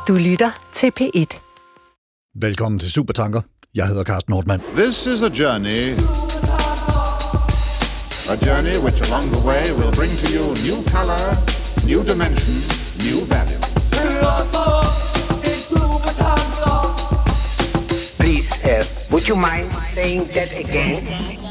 Du lytter til P1. Velkommen til Supertanker. Jeg hedder Carsten Nordmann. This is a journey which along the way will bring to you new color, new dimension, new value. Please, would you mind saying that again?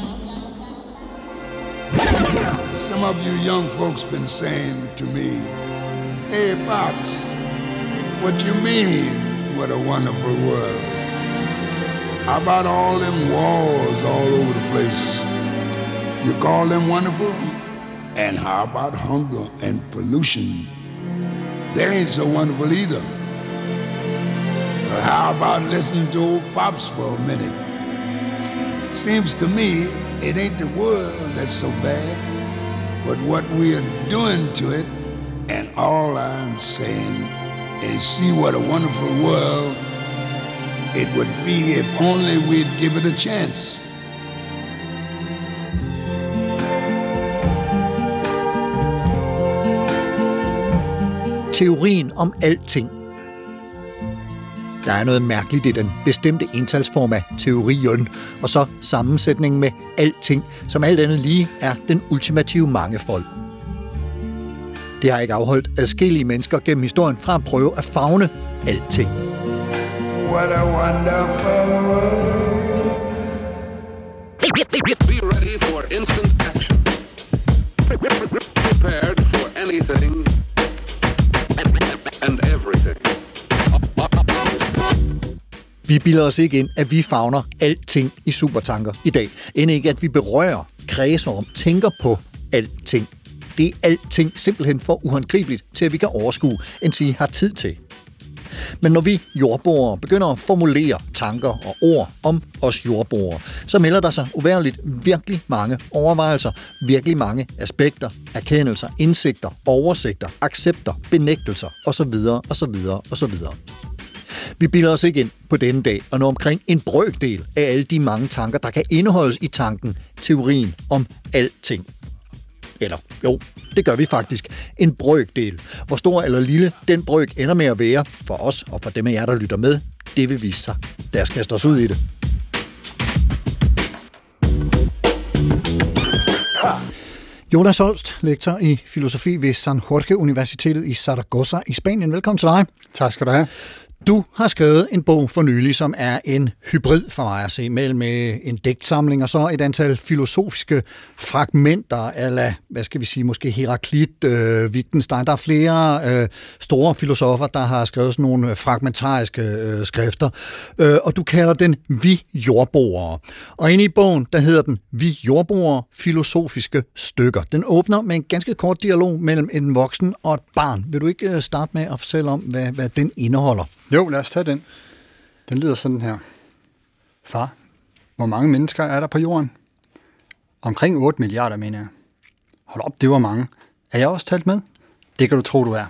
Some of you young folks been saying to me, "Hey, Pops, what you mean, what a wonderful world? How about all them wars all over the place? You call them wonderful? And how about hunger and pollution? They ain't so wonderful either. But how about listening to old Pops for a minute? Seems to me it ain't the world that's so bad, but what we are doing to it. And all I'm saying is see what a wonderful world it would be if only we'd give it a chance. Teorien om alting. Der er noget mærkeligt i den bestemte entalsform af teorien, og så sammensætningen med alting, som alt andet lige er den ultimative mangefold. Det har ikke afholdt adskillige mennesker gennem historien fra at prøve at favne alting. What a wonderful world. Be ready for instant action. Prepared for anything and everything. Vi bilder os ikke ind, at vi favner alting i Supertanker i dag, end ikke at vi berører, kredser om, tænker på alting. Det er alting simpelthen for uhåndgribeligt til, at vi kan overskue, end sige har tid til. Men når vi jordboere begynder at formulere tanker og ord om os jordboere, så melder der sig uværligt virkelig mange overvejelser, virkelig mange aspekter, erkendelser, indsigter, oversigter, accepter, benægtelser osv. osv. osv. Vi bilder os ikke ind på denne dag og når omkring en brøkdel af alle de mange tanker, der kan indeholdes i tanken, teorien om alting. Eller jo, det gør vi faktisk. En brøkdel. Hvor stor eller lille den brøk ender med at være for os og for dem af jer, der lytter med, det vil vise sig. Lad os kaste os ud i det. Jonas Holst, lektor i filosofi ved San Jorge Universitetet i Zaragoza i Spanien. Velkommen til dig. Tak skal du have. Du har skrevet en bog for nylig, som er en hybrid for mig at se, mellem en digtsamling og så et antal filosofiske fragmenter, eller hvad skal vi sige, måske Heraklit, Wittgenstein. Der er flere store filosofer, der har skrevet sådan nogle fragmentariske skrifter, og du kalder den Vi jordboere. Og inde i bogen, der hedder den Vi jordboere, filosofiske stykker. Den åbner med en ganske kort dialog mellem en voksen og et barn. Vil du ikke starte med at fortælle om, hvad den indeholder? Jo, lad os tage den. Den lyder sådan her. Far, hvor mange mennesker er der på jorden? Omkring 8 milliarder, mener jeg. Hold op, det var mange. Er jeg også talt med? Det kan du tro, du er.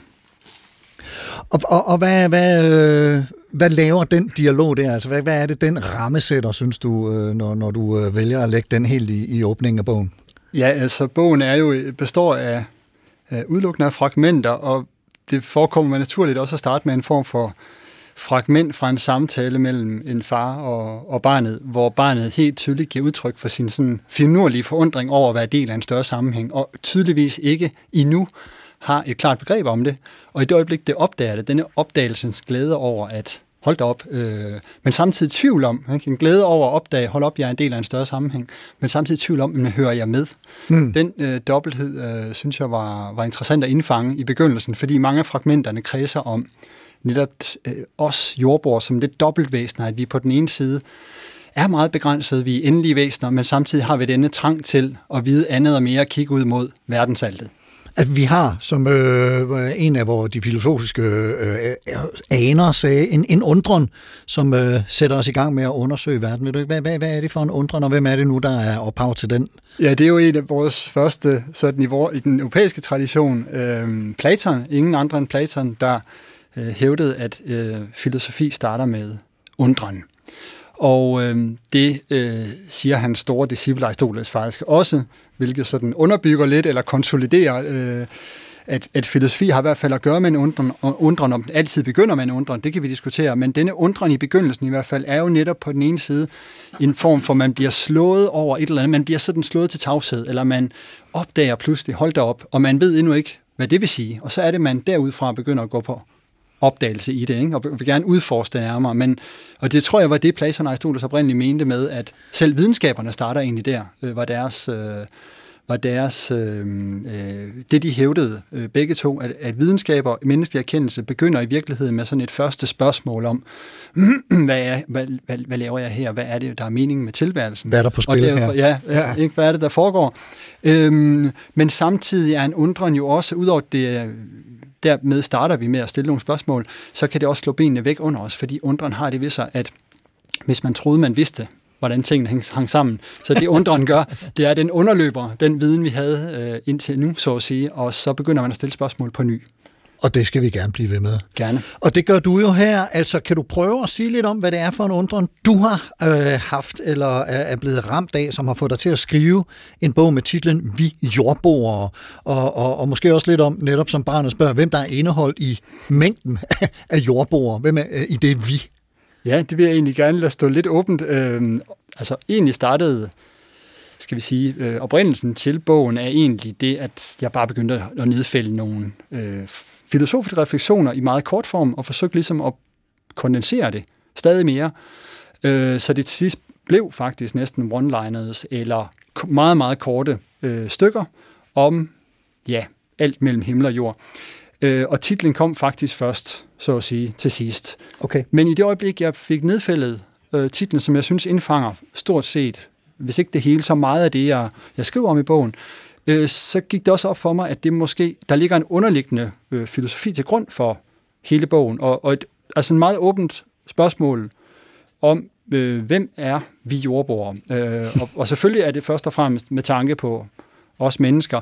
Og hvad laver den dialog der? Altså, hvad er det, den rammesætter, synes du, når du vælger at lægge den helt i åbningen af bogen? Ja, altså, bogen består af udelukkende af fragmenter, og det forekommer mig naturligt også at starte med en form for fragment fra en samtale mellem en far og barnet, hvor barnet helt tydeligt giver udtryk for sin sådan finurlige forundring over at være del af en større sammenhæng, og tydeligvis ikke endnu har et klart begreb om det. Og i det øjeblik, det opdager det, denne opdagelsens glæde over at hold da op, men samtidig tvivl om, ikke? En glæde over at opdage, hold op, jeg er en del af en større sammenhæng, men samtidig tvivl om, men hører jeg med? Den dobbelthed, synes jeg, var interessant at indfange i begyndelsen, fordi mange af fragmenterne kredser om netop os jordboere som lidt dobbeltvæsener, at vi på den ene side er meget begrænsede, vi er endelige væsener, men samtidig har vi denne trang til at vide andet og mere, kigge ud mod verdensaltet. At vi har, som en af de filosofiske aner sagde, en undren, som sætter os i gang med at undersøge verden. Hvad er det for en undren, og hvem er det nu, der er ophav til den? Ja, det er jo en af vores første sådan niveau i den europæiske tradition. Platon, ingen andre end Platon, der hævdede, at filosofi starter med undren. Og det siger hans store disciple Aristoteles faktisk også, hvilket sådan underbygger lidt eller konsoliderer at filosofi har i hvert fald at gøre med en undren, om den altid begynder med en undren, det kan vi diskutere, men denne undren i begyndelsen i hvert fald er jo netop på den ene side en form for, man bliver slået over et eller andet, man bliver sådan slået til tavshed, eller man opdager pludselig, hold da op, og man ved endnu ikke, hvad det vil sige, og så er det, man derudfra begynder at gå på opdagelse i det, ikke? Og vil gerne udforske det nærmere. Og det tror jeg var det, Platon og Aristoteles oprindeligt mente med, at selv videnskaberne starter egentlig der, det de hævdede begge to, at videnskaber og menneskelig erkendelse begynder i virkeligheden med sådan et første spørgsmål om, hvad laver jeg her? Hvad er det, der er meningen med tilværelsen? Hvad er der på spil her? Ja. Ikke, hvad er det, der foregår? Men samtidig er en undren jo også, udover det, dermed starter vi med at stille nogle spørgsmål, så kan det også slå benene væk under os, fordi undren har det ved sig, at hvis man troede, man vidste, hvordan tingene hang sammen, så det undren gør, det er, den underløber den viden, vi havde indtil nu, så at sige, og så begynder man at stille spørgsmål på ny. Og det skal vi gerne blive ved med. Gerne. Og det gør du jo her. Altså, kan du prøve at sige lidt om, hvad det er for en undren, du har haft, eller er blevet ramt af, som har fået dig til at skrive en bog med titlen Vi jordboere, og måske også lidt om, netop som barnet spørger, hvem der er indeholdt i mængden af jordboere, hvem er i det vi? Ja, det vil jeg egentlig gerne lade stå lidt åbent. Egentlig startede, skal vi sige, oprindelsen til bogen er egentlig det, at jeg bare begyndte at nedfælde nogle filosofiske refleksioner i meget kort form, og forsøgte ligesom at kondensere det stadig mere. Så det til sidst blev faktisk næsten one-liners, eller meget, meget korte stykker om, alt mellem himmel og jord. Og titlen kom faktisk først, så at sige, til sidst. Okay. Men i det øjeblik, jeg fik nedfældet titlen, som jeg synes indfanger stort set, hvis ikke det hele, så meget af det, jeg skriver om i bogen, så gik det også op for mig, at det måske, der ligger en underliggende filosofi til grund for hele bogen, og et en meget åbent spørgsmål om, hvem er vi jordboere? Og selvfølgelig er det først og fremmest med tanke på os mennesker,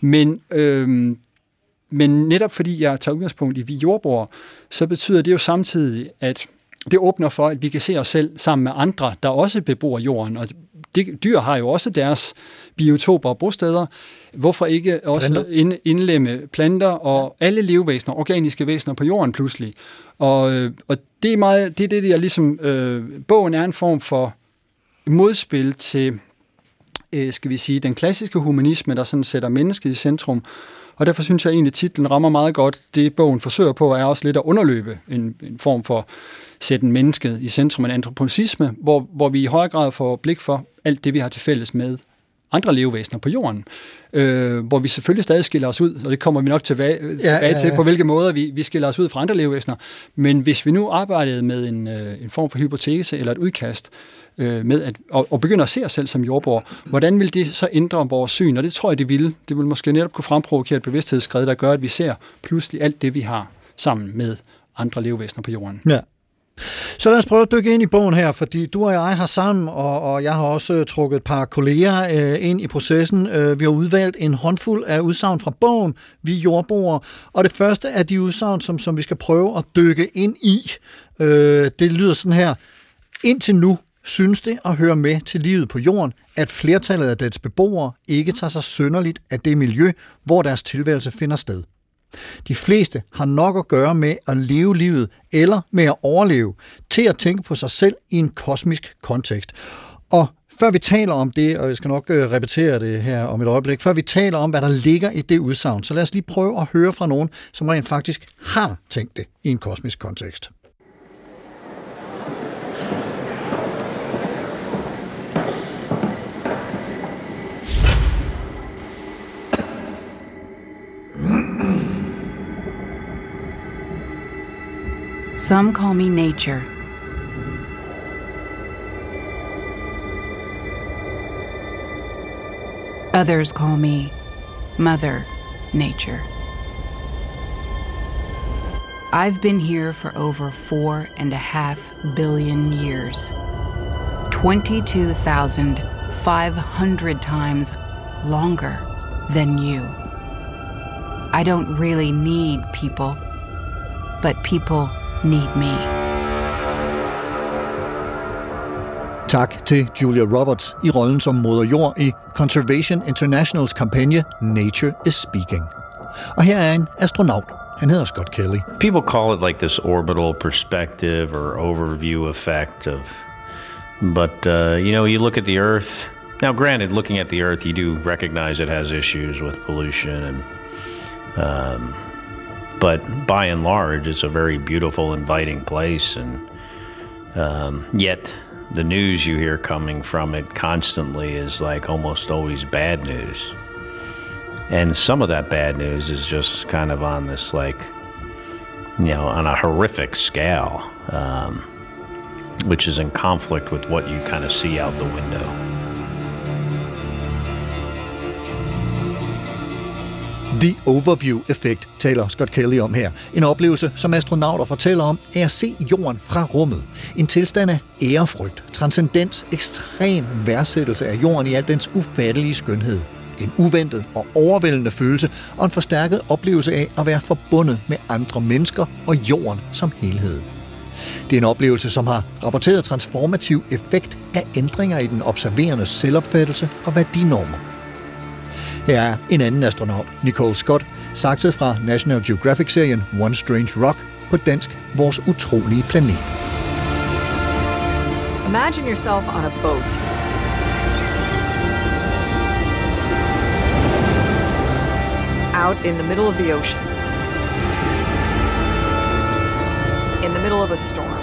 men netop fordi jeg tager udgangspunkt i vi jordboere, så betyder det jo samtidig, at det åbner for, at vi kan se os selv sammen med andre, der også bebor jorden. Og dyr har jo også deres biotoper og bosteder. Hvorfor ikke også indlemme planter og alle levevæsener, organiske væsener på jorden pludselig? Og det er det, jeg ligesom... bogen er en form for modspil til, skal vi sige, den klassiske humanisme, der sådan sætter mennesket i centrum. Og derfor synes jeg egentlig, at titlen rammer meget godt. Det bogen forsøger på, er også lidt at underløbe en form for sætte mennesket i centrum, en antropocisme, hvor vi i højere grad får blik for alt det, vi har til fælles med andre levevæsener på jorden. Hvor vi selvfølgelig stadig skiller os ud, og det kommer vi nok tilbage til, på hvilke måder vi skiller os ud fra andre levevæsener. Men hvis vi nu arbejdede med en form for hypotese eller et udkast, med at begynde at se os selv som jordboere, hvordan vil det så ændre vores syn? Og det tror jeg, det vil. Det vil måske netop kunne fremprovokere et bevidsthedsskred, der gør, at vi ser pludselig alt det, vi har sammen med andre levevæsener på jorden. Ja. Så lad os prøve at dykke ind i bogen her, fordi du og jeg har sammen, og jeg har også trukket et par kolleger ind i processen. Vi har udvalgt en håndfuld af udsagn fra bogen, Vi jordboere, og det første af de udsagn, som vi skal prøve at dykke ind i, det lyder sådan her. Indtil nu synes det at høre med til livet på jorden, at flertallet af dets beboere ikke tager sig synderligt af det miljø, hvor deres tilværelse finder sted. De fleste har nok at gøre med at leve livet eller med at overleve, til at tænke på sig selv i en kosmisk kontekst. Og før vi taler om det, og jeg skal nok repetere det her om et øjeblik, før vi taler om, hvad der ligger i det udsagn, så lad os lige prøve at høre fra nogen, som rent faktisk har tænkt det i en kosmisk kontekst. Some call me nature. Others call me Mother Nature. I've been here for over 4.5 billion years. 22,500 times longer than you. I don't really need people, but people need me. Tak til Julia Roberts i rollen som Moder Jord i Conservation Internationals kampagne Nature is Speaking. Og her er en astronaut. Han hedder Scott Kelly. People call it like this orbital perspective or overview effect of, but you look at the Earth. Now, granted, looking at the Earth, you do recognize it has issues with pollution, and but by and large, it's a very beautiful, inviting place, and yet the news you hear coming from it constantly is like almost always bad news. And some of that bad news is just kind of on this, like, on a horrific scale, which is in conflict with what you kind of see out the window. The Overview-effekt taler Scott Kelly om her. En oplevelse, som astronauter fortæller om, er at se jorden fra rummet. En tilstand af ærefrygt, transcendens, ekstrem værdsættelse af jorden i al dens ufattelige skønhed. En uventet og overvældende følelse og en forstærket oplevelse af at være forbundet med andre mennesker og jorden som helhed. Det er en oplevelse, som har rapporteret transformativ effekt af ændringer i den observerende selvopfattelse og værdinormer. Her er en anden astronaut, Nicole Scott, sakset fra National Geographic-serien One Strange Rock, på dansk Vores utrolige planet. Imagine yourself on a boat. Out in the middle of the ocean. In the middle of a storm.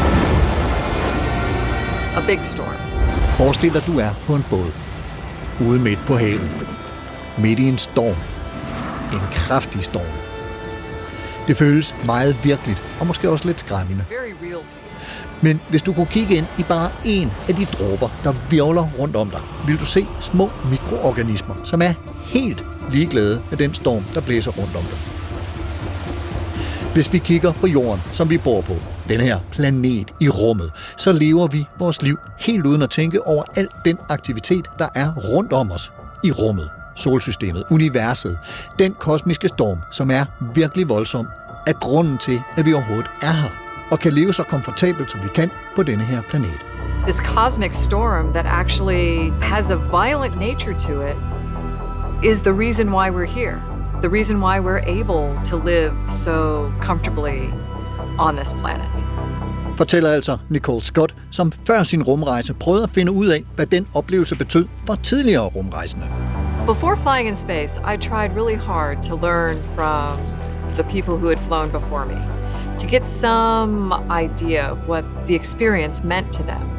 A big storm. Forestil dig, du er på en båd. Ude midt på havet. Midt i en storm. En kraftig storm. Det føles meget virkeligt, og måske også lidt skræmmende. Men hvis du kunne kigge ind i bare en af de dråber, der hvirvler rundt om dig, vil du se små mikroorganismer, som er helt ligeglade med den storm, der blæser rundt om dig. Hvis vi kigger på jorden, som vi bor på, den her planet i rummet, så lever vi vores liv helt uden at tænke over al den aktivitet, der er rundt om os i rummet. Solsystemet, universet, den kosmiske storm, som er virkelig voldsom, er grunden til, at vi overhovedet er her, og kan leve så komfortabelt, som vi kan på denne her planet. This cosmic storm that actually has a violent nature to it is the reason why we're here. The reason why we're able to live so comfortably on this planet. Fortæller altså Nicole Scott, som før sin rumrejse prøvede at finde ud af, hvad den oplevelse betød for tidligere rumrejsende. Before flying in space, I tried really hard to learn from the people who had flown before me, to get some idea of what the experience meant to them.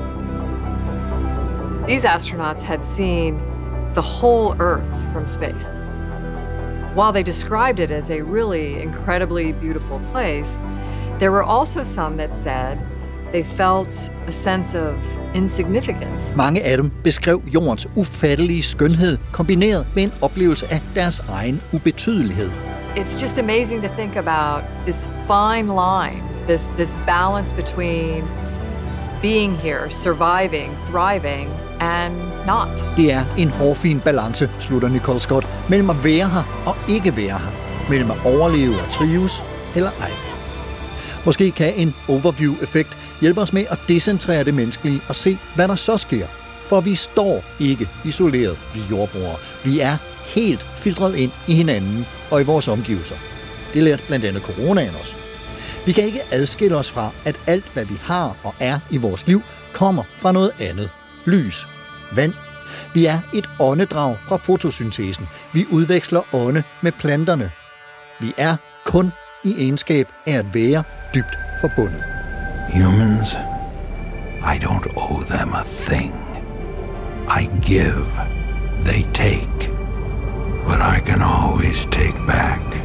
These astronauts had seen the whole Earth from space. While they described it as a really incredibly beautiful place, there were also some that said they felt a sense of insignificance. Mange af dem beskrev jordens ufattelige skønhed kombineret med en oplevelse af deres egen ubetydelighed. It's just amazing to think about this fine line, this balance between being here, surviving, thriving, and not. Det er en hårfin balance, slutter Nicole Scott, mellem at være her og ikke være her. Mellem at overleve og trives eller ej. Måske kan en overview-effekt hjælpe os med at decentrere det menneskelige og se, hvad der så sker. For vi står ikke isoleret, vi jordbrugere. Vi er helt filtreret ind i hinanden og i vores omgivelser. Det lærte blandt andet coronaen os. Vi kan ikke adskille os fra, at alt, hvad vi har og er i vores liv, kommer fra noget andet. Lys, vand. Vi er et åndedrag fra fotosyntesen. Vi udveksler ånde med planterne. Vi er kun i egenskab af at være dybt forbundet. Humans, I don't owe them a thing. I give, they take, but I can always take back.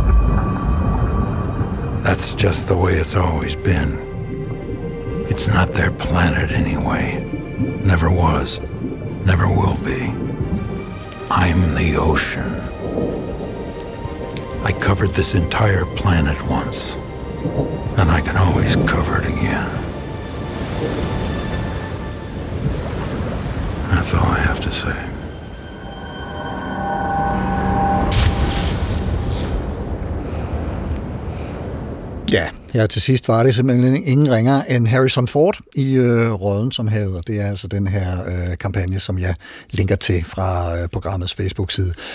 That's just the way it's always been. It's not their planet anyway. Never was, never will be. I'm the ocean. I covered this entire planet once, and I can always cover it again. That's all I have to say. Ja, her til sidst var det simpelthen ingen ringer end Harrison Ford i rollen som havet, og det er altså den her kampagne, som jeg linker til fra programmets Facebook-side.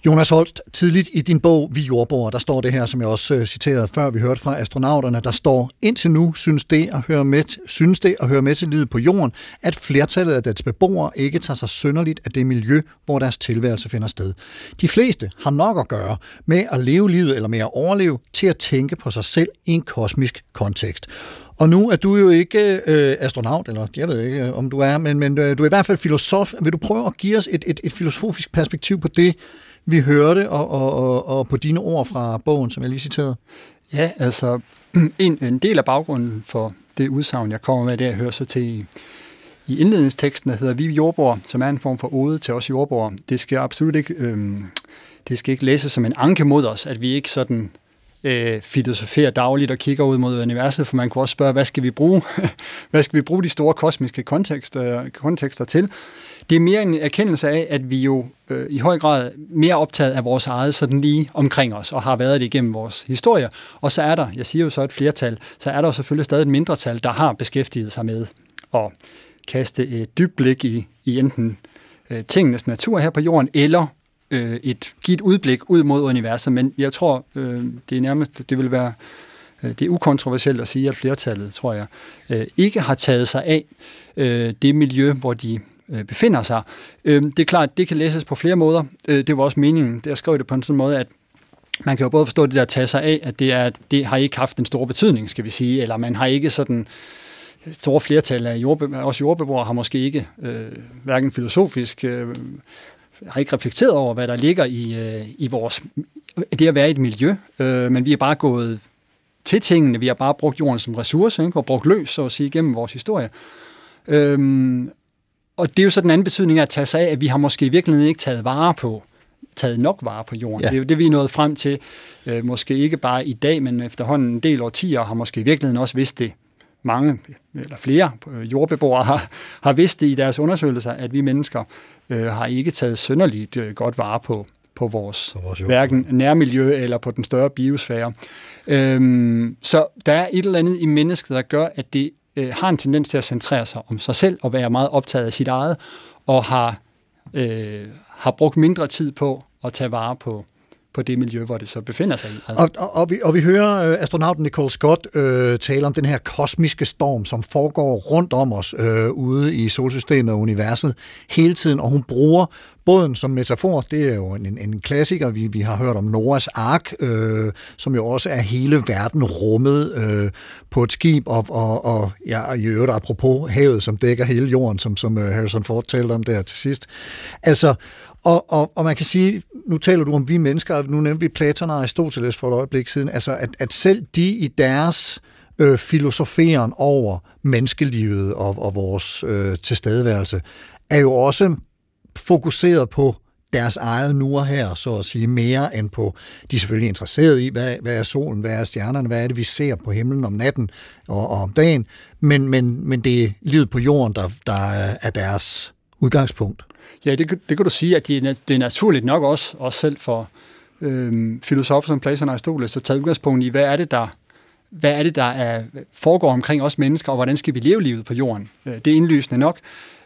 Jonas Holst, tidligt i din bog Vi jordboere, der står det her, som jeg også citerede før, vi hørte fra astronauterne, der står, indtil nu synes det at høre med til livet på jorden, at flertallet af dets beboere ikke tager sig synderligt af det miljø, hvor deres tilværelse finder sted. De fleste har nok at gøre med at leve livet eller med at overleve til at tænke på sig selv i en kosmisk kontekst. Og nu er du jo ikke astronaut, eller jeg ved ikke, om du er, men du er i hvert fald filosof. Vil du prøve at give os et filosofisk perspektiv på det, vi hørte, og på dine ord fra bogen, som jeg lige citerede? Ja, altså en del af baggrunden for det udsagn, jeg kommer med, det at høre sig til i indledningsteksten, der hedder Vi jordboere, som er en form for ode til os jordboere. Det skal absolut ikke, det skal ikke læses som en anke mod os, at vi ikke sådan filosoferer dagligt og kigger ud mod universet, for man kunne også spørge, hvad skal vi bruge? Hvad skal vi bruge de store kosmiske kontekster til? Det er mere en erkendelse af, at vi jo i høj grad mere optaget af vores eget sådan lige omkring os, og har været det igennem vores historie. Og så er der, jeg siger jo så et flertal, så er der selvfølgelig stadig et mindretal, der har beskæftiget sig med at kaste et dybt blik i enten tingenes natur her på jorden, eller give et udblik ud mod universet. Men jeg tror, det er nærmest, det vil være, det er ukontroversielt at sige, at flertallet, tror jeg, ikke har taget sig af det miljø, hvor de befinder sig. Det er klart, det kan læses på flere måder. Det var også meningen. Jeg skrev det på en sådan måde, at man kan jo både forstå det der at tage sig af, at det har ikke haft en stor betydning, skal vi sige, eller man har ikke sådan store flertal af os jordbeboere har måske ikke, hverken filosofisk, har ikke reflekteret over, hvad der ligger i vores, det at være i et miljø, men vi har bare gået til tingene, vi har bare brugt jorden som ressource, ikke? Og brugt løs, så at sige, gennem vores historie. Og det er jo så den anden betydning af at tage sig af, at vi har måske i virkeligheden ikke taget nok vare på jorden. Ja. Det er jo det, vi er nået frem til, måske ikke bare i dag, men efterhånden en del årtier har måske i virkeligheden også vidst det. Mange eller flere jordbeboere har vidst det i deres undersøgelser, at vi mennesker har ikke taget synderligt godt vare på vores hverken nærmiljø eller på den større biosfære. Så der er et eller andet i mennesket, der gør, at det har en tendens til at centrere sig om sig selv og være meget optaget af sit eget, og har brugt mindre tid på at tage vare på det miljø, hvor det så befinder sig i. Og vi hører astronauten Nicole Scott tale om den her kosmiske storm, som foregår rundt om os ude i solsystemet og universet hele tiden, og hun bruger båden som metafor. Det er jo en klassiker. Vi har hørt om Noahs ark, som jo også er hele verden rummet på et skib, og ja, i øvrigt apropos havet, som dækker hele jorden, som Harrison Ford talte om der til sidst. Altså, og man kan sige, nu taler du om vi mennesker, nu nævnte vi Platon og Aristoteles for et øjeblik siden, altså at selv de i deres filosoferen over menneskelivet og vores tilstedeværelse, er jo også fokuseret på deres eget nu og her, så at sige, mere end på, de er selvfølgelig interesseret i, hvad er solen, hvad er stjernerne, hvad er det, vi ser på himlen om natten og om dagen, men det er livet på jorden, der er deres udgangspunkt. Ja, det kan du sige, at det er naturligt nok også selv for filosofer som Platon og Aristoteles at tage udgangspunkt i, hvad er det, der foregår omkring os mennesker, og hvordan skal vi leve livet på jorden. Det er indlysende nok.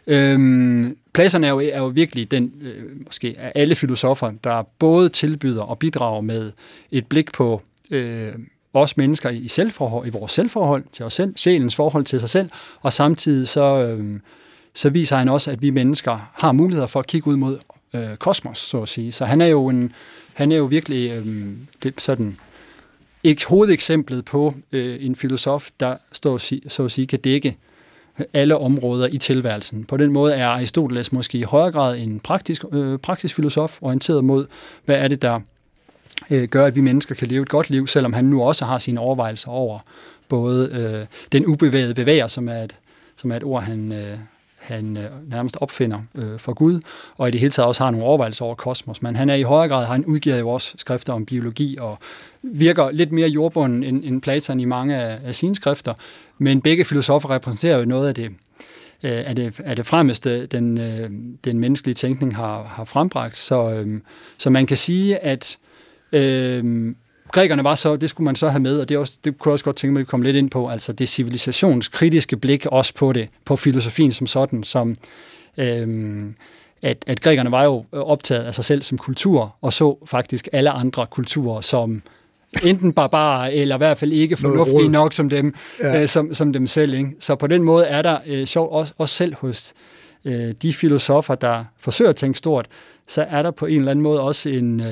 Platon er jo virkelig den, måske af alle filosofer, der både tilbyder og bidrager med et blik på os mennesker i vores selvforhold til os selv, sjælens forhold til sig selv, og samtidig så viser han også, at vi mennesker har muligheder for at kigge ud mod kosmos, så at sige. Så han er jo virkelig sådan ikke hovedeksemplet på en filosof, der så at sige kan dække alle områder i tilværelsen. På den måde er Aristoteles måske i højere grad en praktisk filosof, orienteret mod, hvad er det, der gør, at vi mennesker kan leve et godt liv, selvom han nu også har sine overvejelser over både den ubevægede bevæger, som er et ord, han nærmest opfinder for Gud, og i det hele taget også har nogle overvejelser over kosmos. Men han er i højere grad, han udgiver jo også skrifter om biologi, og virker lidt mere jordbunden end Platon i mange af sine skrifter. Men begge filosofer repræsenterer jo noget af det fremmeste, den menneskelige tænkning har frembragt. Så man kan sige, at grækerne var så, det skulle man så have med, og det kunne jeg også godt tænke mig at komme lidt ind på, altså det civilisationskritiske blik også på det, på filosofien som sådan, som at grækerne var jo optaget af sig selv som kultur, og så faktisk alle andre kulturer som enten barbarer, eller i hvert fald ikke fornuftige nok som dem, som dem selv. Ikke? Så på den måde er der sjovt også selv hos de filosofer, der forsøger at tænke stort, så er der på en eller anden måde også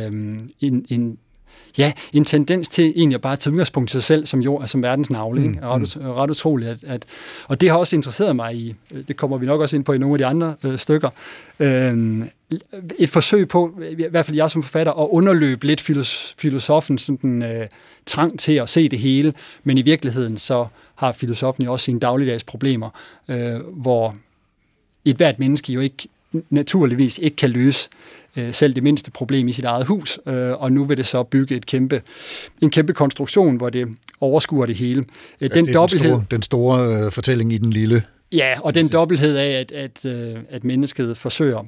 en tendens til egentlig at bare tage udgangspunkt i sig selv som verdens navle. Ret utroligt. Og det har også interesseret mig i, det kommer vi nok også ind på i nogle af de andre stykker, et forsøg på, i hvert fald jeg som forfatter, at underløbe lidt filosofens sådan, trang til at se det hele, men i virkeligheden så har filosofen jo også sine dagligdags problemer, hvor et hvert menneske jo ikke naturligvis ikke kan løse selv det mindste problem i sit eget hus, og nu vil det så bygge en kæmpe konstruktion, hvor det overskuer det hele. Den store fortælling i den lille. Ja, og den dobbelthed af, at mennesket forsøger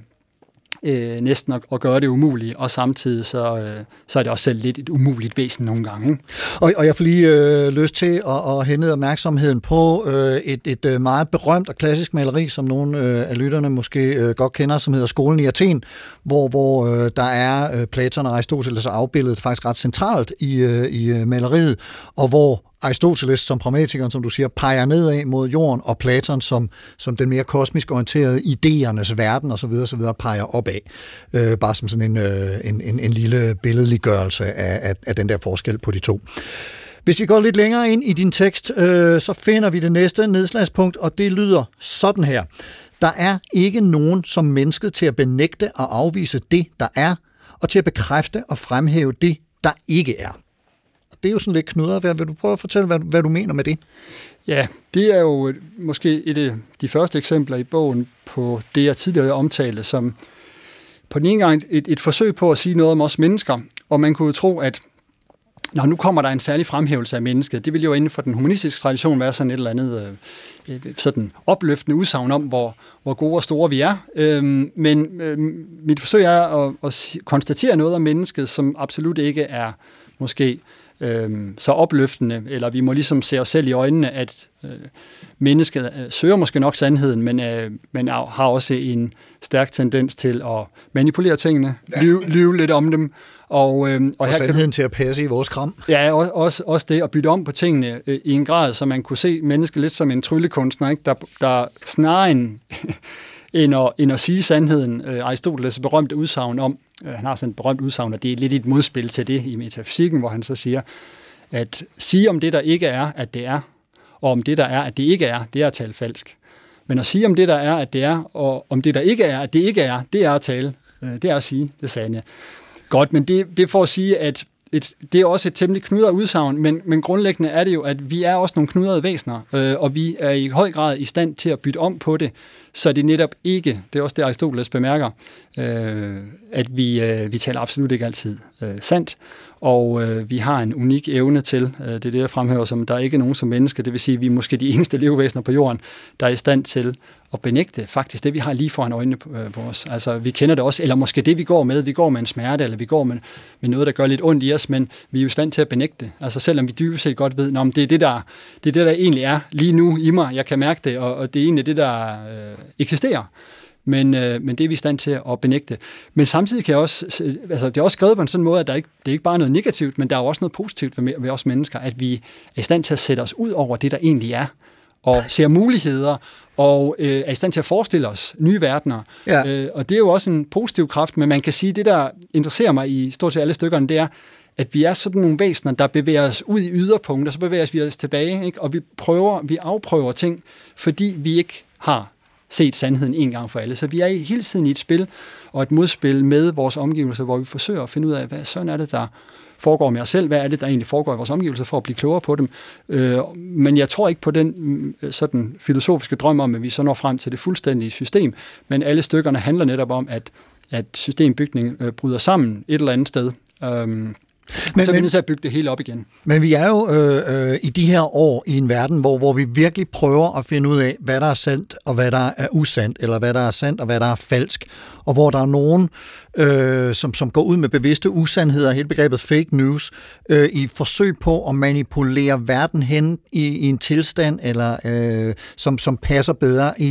næsten at gøre det umuligt, og samtidig så er det også selv lidt et umuligt væsen nogle gange. Ikke? Og jeg får lige lyst til at henlede opmærksomheden på et meget berømt og klassisk maleri, som nogle af lytterne måske godt kender, som hedder Skolen i Athen, hvor der er Platon og Aristoteles afbildet faktisk ret centralt i maleriet, og hvor Aristoteles som pragmatikeren, som du siger, peger nedad mod jorden, og Platon som den mere kosmisk orienterede idéernes verden osv. peger opad. Bare som sådan en lille billedliggørelse af den der forskel på de to. Hvis vi går lidt længere ind i din tekst, så finder vi det næste nedslagspunkt, og det lyder sådan her. Der er ikke nogen som mennesket til at benægte og afvise det, der er, og til at bekræfte og fremhæve det, der ikke er. Det er jo sådan lidt knudret. Vil du prøve at fortælle, hvad du mener med det? Ja, det er jo måske et af de første eksempler i bogen på det, jeg tidligere omtalte, som på den ene gang et forsøg på at sige noget om os mennesker, og man kunne jo tro, at når nu kommer der en særlig fremhævelse af mennesket, det vil jo inden for den humanistiske tradition være sådan et eller andet sådan opløftende udsagn om, hvor gode og store vi er. Men mit forsøg er at konstatere noget om mennesket, som absolut ikke er måske så opløftende, eller vi må ligesom se os selv i øjnene, at mennesket søger måske nok sandheden, men har også en stærk tendens til at manipulere tingene, lyve lidt om dem. Og her sandheden til at passe i vores kram. Ja, også det at bytte om på tingene i en grad, så man kunne se mennesket lidt som en tryllekunstner, ikke? Der snarere end at sige sandheden. Aristoteles' berømte udsagn om, han har sådan et berømt udsagn, og det er lidt et modspil til det i metafysikken, hvor han så siger, at sige om det, der ikke er, at det er, og om det, der er, at det ikke er, det er at tale falsk. Men at sige om det, der er, at det er, og om det, der ikke er, at det ikke er, det er at tale. Det er at sige det sande. Godt, men det er for at sige, at det er også et temmelig knudret udsagn, men grundlæggende er det jo, at vi er også nogle knudrede væsener, og vi er i høj grad i stand til at bytte om på det, så det netop ikke, det er også det Aristoteles bemærker, at vi taler absolut ikke altid sandt, og vi har en unik evne til, det er det, jeg fremhæver som, der er ikke nogen som menneske, det vil sige, at vi er måske de eneste levevæsener på jorden, der er i stand til at benægte faktisk det, vi har lige foran øjnene på os. Altså, vi kender det også, eller måske det, vi går med en smerte, eller vi går med noget, der gør lidt ondt i os, men vi er jo i stand til at benægte det. Altså, selvom vi dybest set godt ved, det er det, der egentlig er lige nu i mig, jeg kan mærke det, og det er egentlig det, der eksisterer. Men det er vi i stand til at benægte. Men samtidig kan jeg også, altså det er også skrevet på en sådan måde, at det er ikke bare noget negativt, men der er også noget positivt ved os mennesker, at vi er i stand til at sætte os ud over det, der egentlig er, og ser muligheder, og er i stand til at forestille os nye verdener. Ja. Og det er jo også en positiv kraft, men man kan sige, at det, der interesserer mig i stort set alle stykkerne, det er, at vi er sådan nogle væsener, der bevæger os ud i yderpunkter, så bevæger vi os tilbage, ikke? Og vi afprøver ting, fordi vi ikke har set sandheden en gang for alle. Så vi er hele tiden i et spil, og et modspil med vores omgivelser, hvor vi forsøger at finde ud af, hvad sådan er det, der foregår med os selv, hvad er det, der egentlig foregår i vores omgivelser, for at blive klogere på dem. Men jeg tror ikke på den sådan filosofiske drøm om, at vi så når frem til det fuldstændige system, men alle stykkerne handler netop om, at systembygning bryder sammen et eller andet sted. Så er vi nødt til at bygge det hele op igen. Men vi er jo i de her år i en verden, hvor vi virkelig prøver at finde ud af, hvad der er sandt og hvad der er usandt, eller hvad der er sandt og hvad der er falsk. Og hvor der er nogen, som går ud med bevidste usandheder, hele begrebet fake news, i forsøg på at manipulere verden hen i en tilstand, eller som passer bedre i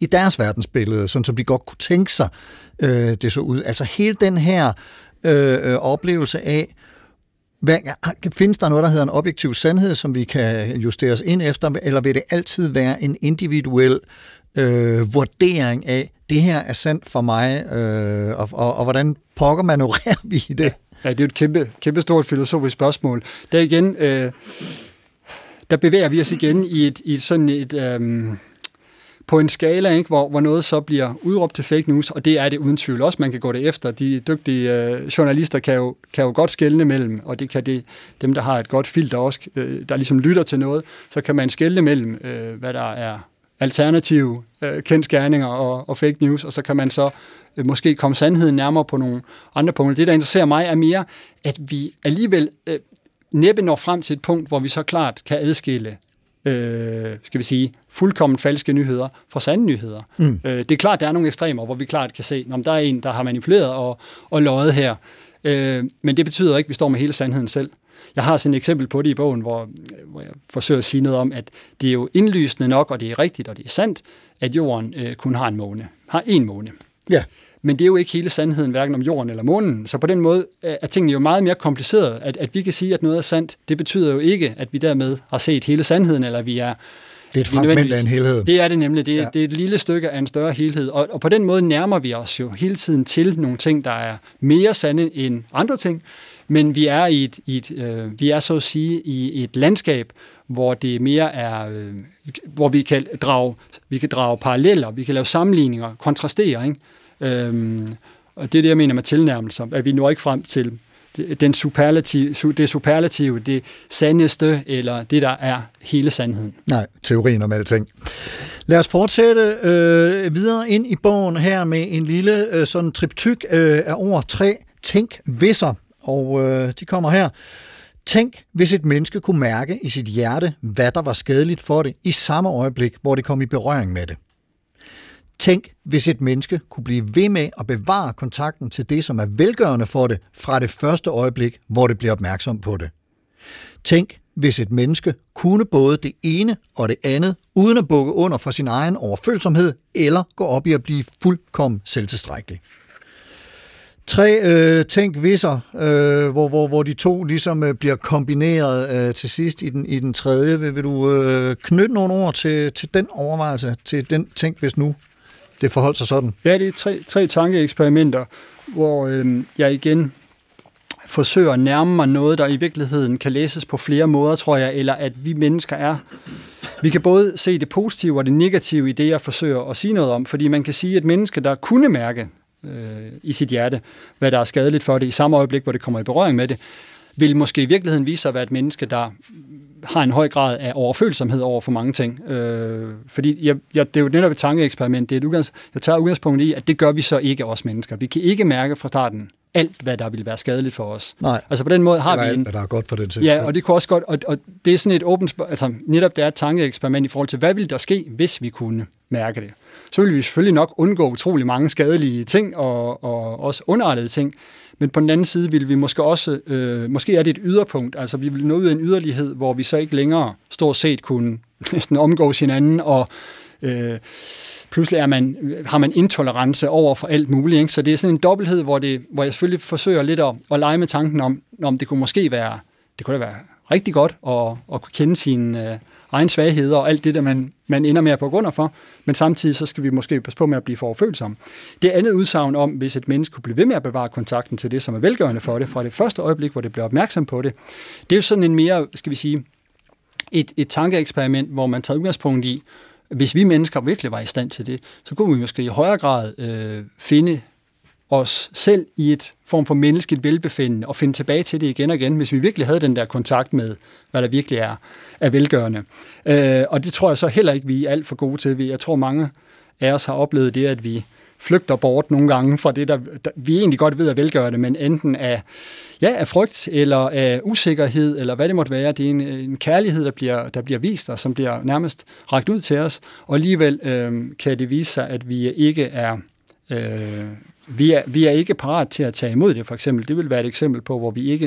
i deres verdensbillede, sådan som de godt kunne tænke sig, det så ud. Altså hele den her oplevelse af, findes der noget, der hedder en objektiv sandhed, som vi kan justeres ind efter, eller vil det altid være en individuel vurdering af, det her er sandt for mig, og hvordan pokker manøvrerer vi i det? Ja, det er jo et kæmpe stort filosofisk spørgsmål. Der igen, der bevæger vi os igen i på en skala, ikke, hvor noget så bliver udråbt til fake news, og det er det uden tvivl også. Man kan gå det efter. De dygtige journalister kan jo godt skelne mellem, og det kan dem, der har et godt filter også, der ligesom lytter til noget, så kan man skelne mellem, hvad der er alternative kendsgerninger og fake news, og så kan man så måske komme sandheden nærmere på nogle andre punkter. Det, der interesserer mig, er mere, at vi alligevel næppe når frem til et punkt, hvor vi så klart kan adskille skal vi sige, fuldkommen falske nyheder fra sande nyheder. Det er klart, der er nogle ekstremer, hvor vi klart kan se, om der er en, der har manipuleret og løjet her. Men det betyder ikke, at vi står med hele sandheden selv. Jeg har sådan et eksempel på det i bogen, hvor jeg forsøger at sige noget om, at det er jo indlysende nok, og det er rigtigt, og det er sandt, at jorden kun har en måne. Ja. Men det er jo ikke hele sandheden, hverken om jorden eller månen. Så på den måde er tingene jo meget mere komplicerede. At vi kan sige, at noget er sandt, det betyder jo ikke, at vi dermed har set hele sandheden, eller vi er... Det er et fragment af en helhed. Det er det nemlig. Det er et lille stykke af en større helhed. Og på den måde nærmer vi os jo hele tiden til nogle ting, der er mere sande end andre ting. Men vi er vi er så at sige i et landskab, hvor det mere er, hvor vi kan drage paralleller, vi kan lave sammenligninger, kontrastere, ikke? Og det er det, jeg mener med tilnærmelser, at vi når ikke frem til det superlative, det sandeste, eller det, der er hele sandheden. Nej, teorien om alting. Lad os fortsætte videre ind i bogen her med en lille sådan triptyk af over 3 tænkvisser, og de kommer her. Tænk, hvis et menneske kunne mærke i sit hjerte, hvad der var skadeligt for det, i samme øjeblik, hvor det kom i berøring med det. Tænk, hvis et menneske kunne blive ved med at bevare kontakten til det, som er velgørende for det, fra det første øjeblik, hvor det bliver opmærksom på det. Tænk, hvis et menneske kunne både det ene og det andet, uden at bukke under for sin egen overfølsomhed, eller gå op i at blive fuldkommen selvtilstrækkelig. 3 tænkvisser, hvor de to ligesom bliver kombineret til sidst i den tredje. Vil du knytte nogle ord til den overvejelse, til den tænk, hvis nu det forholdt sig sådan? Ja, det er 3 tankeeksperimenter, hvor jeg igen forsøger at nærme mig noget, der i virkeligheden kan læses på flere måder, tror jeg, eller at vi mennesker er. Vi kan både se det positive og det negative i det, jeg forsøger at sige noget om, fordi man kan sige, at mennesker, der kunne mærke i sit hjerte, hvad der er skadeligt for det, i samme øjeblik, hvor det kommer i berøring med det, vil måske i virkeligheden vise sig at være et menneske, der har en høj grad af overfølsomhed over for mange ting. Fordi det er jo netop et tankeeksperiment. Jeg tager udgangspunkt i, at det gør vi så ikke os mennesker. Vi kan ikke mærke fra starten alt, hvad der vil være skadeligt for os. Nej. Altså på den måde har vi alt, hvad der er godt for den tidspunkt. Ja, og det kunne også godt, og det er sådan et åbent netop det er et tankeeksperiment i forhold til, hvad ville der ske, hvis vi kunne mærke det. Så ville vi selvfølgelig nok undgå utrolig mange skadelige ting, og også underartede ting, men på den anden side ville vi måske også, måske er det et yderpunkt, altså vi ville nå ud af en yderlighed, hvor vi så ikke længere stort set kunne næsten omgås hinanden, og pludselig har man intolerance over for alt muligt, ikke? Så det er sådan en dobbelthed, hvor jeg selvfølgelig forsøger lidt at lege med tanken om det kunne måske være, det kunne da være rigtig godt at kunne kende sine egen svagheder og alt det, der man ender med at gå under for, men samtidig så skal vi måske passe på med at blive for overfølsomme. Det andet udsagn om, hvis et menneske kunne blive ved med at bevare kontakten til det, som er velgørende for det, fra det første øjeblik, hvor det bliver opmærksom på det, det er jo sådan en mere, skal vi sige, et tankeeksperiment, hvor man tager udgangspunkt i, hvis vi mennesker virkelig var i stand til det, så kunne vi måske i højere grad finde os selv i et form for menneskeligt velbefindende og finde tilbage til det igen og igen, hvis vi virkelig havde den der kontakt med, hvad der virkelig er velgørende. Og det tror jeg så heller ikke, vi er alt for gode til. Jeg tror, mange af os har oplevet det, at vi flygter bort nogle gange fra det, der vi egentlig godt ved er velgørende, men enten af frygt eller af usikkerhed, eller hvad det måtte være. Det er en kærlighed, der bliver vist, og som bliver nærmest rakt ud til os, og alligevel kan det vise sig, at vi ikke er... Vi er ikke parat til at tage imod det, for eksempel. Det vil være et eksempel på, hvor vi ikke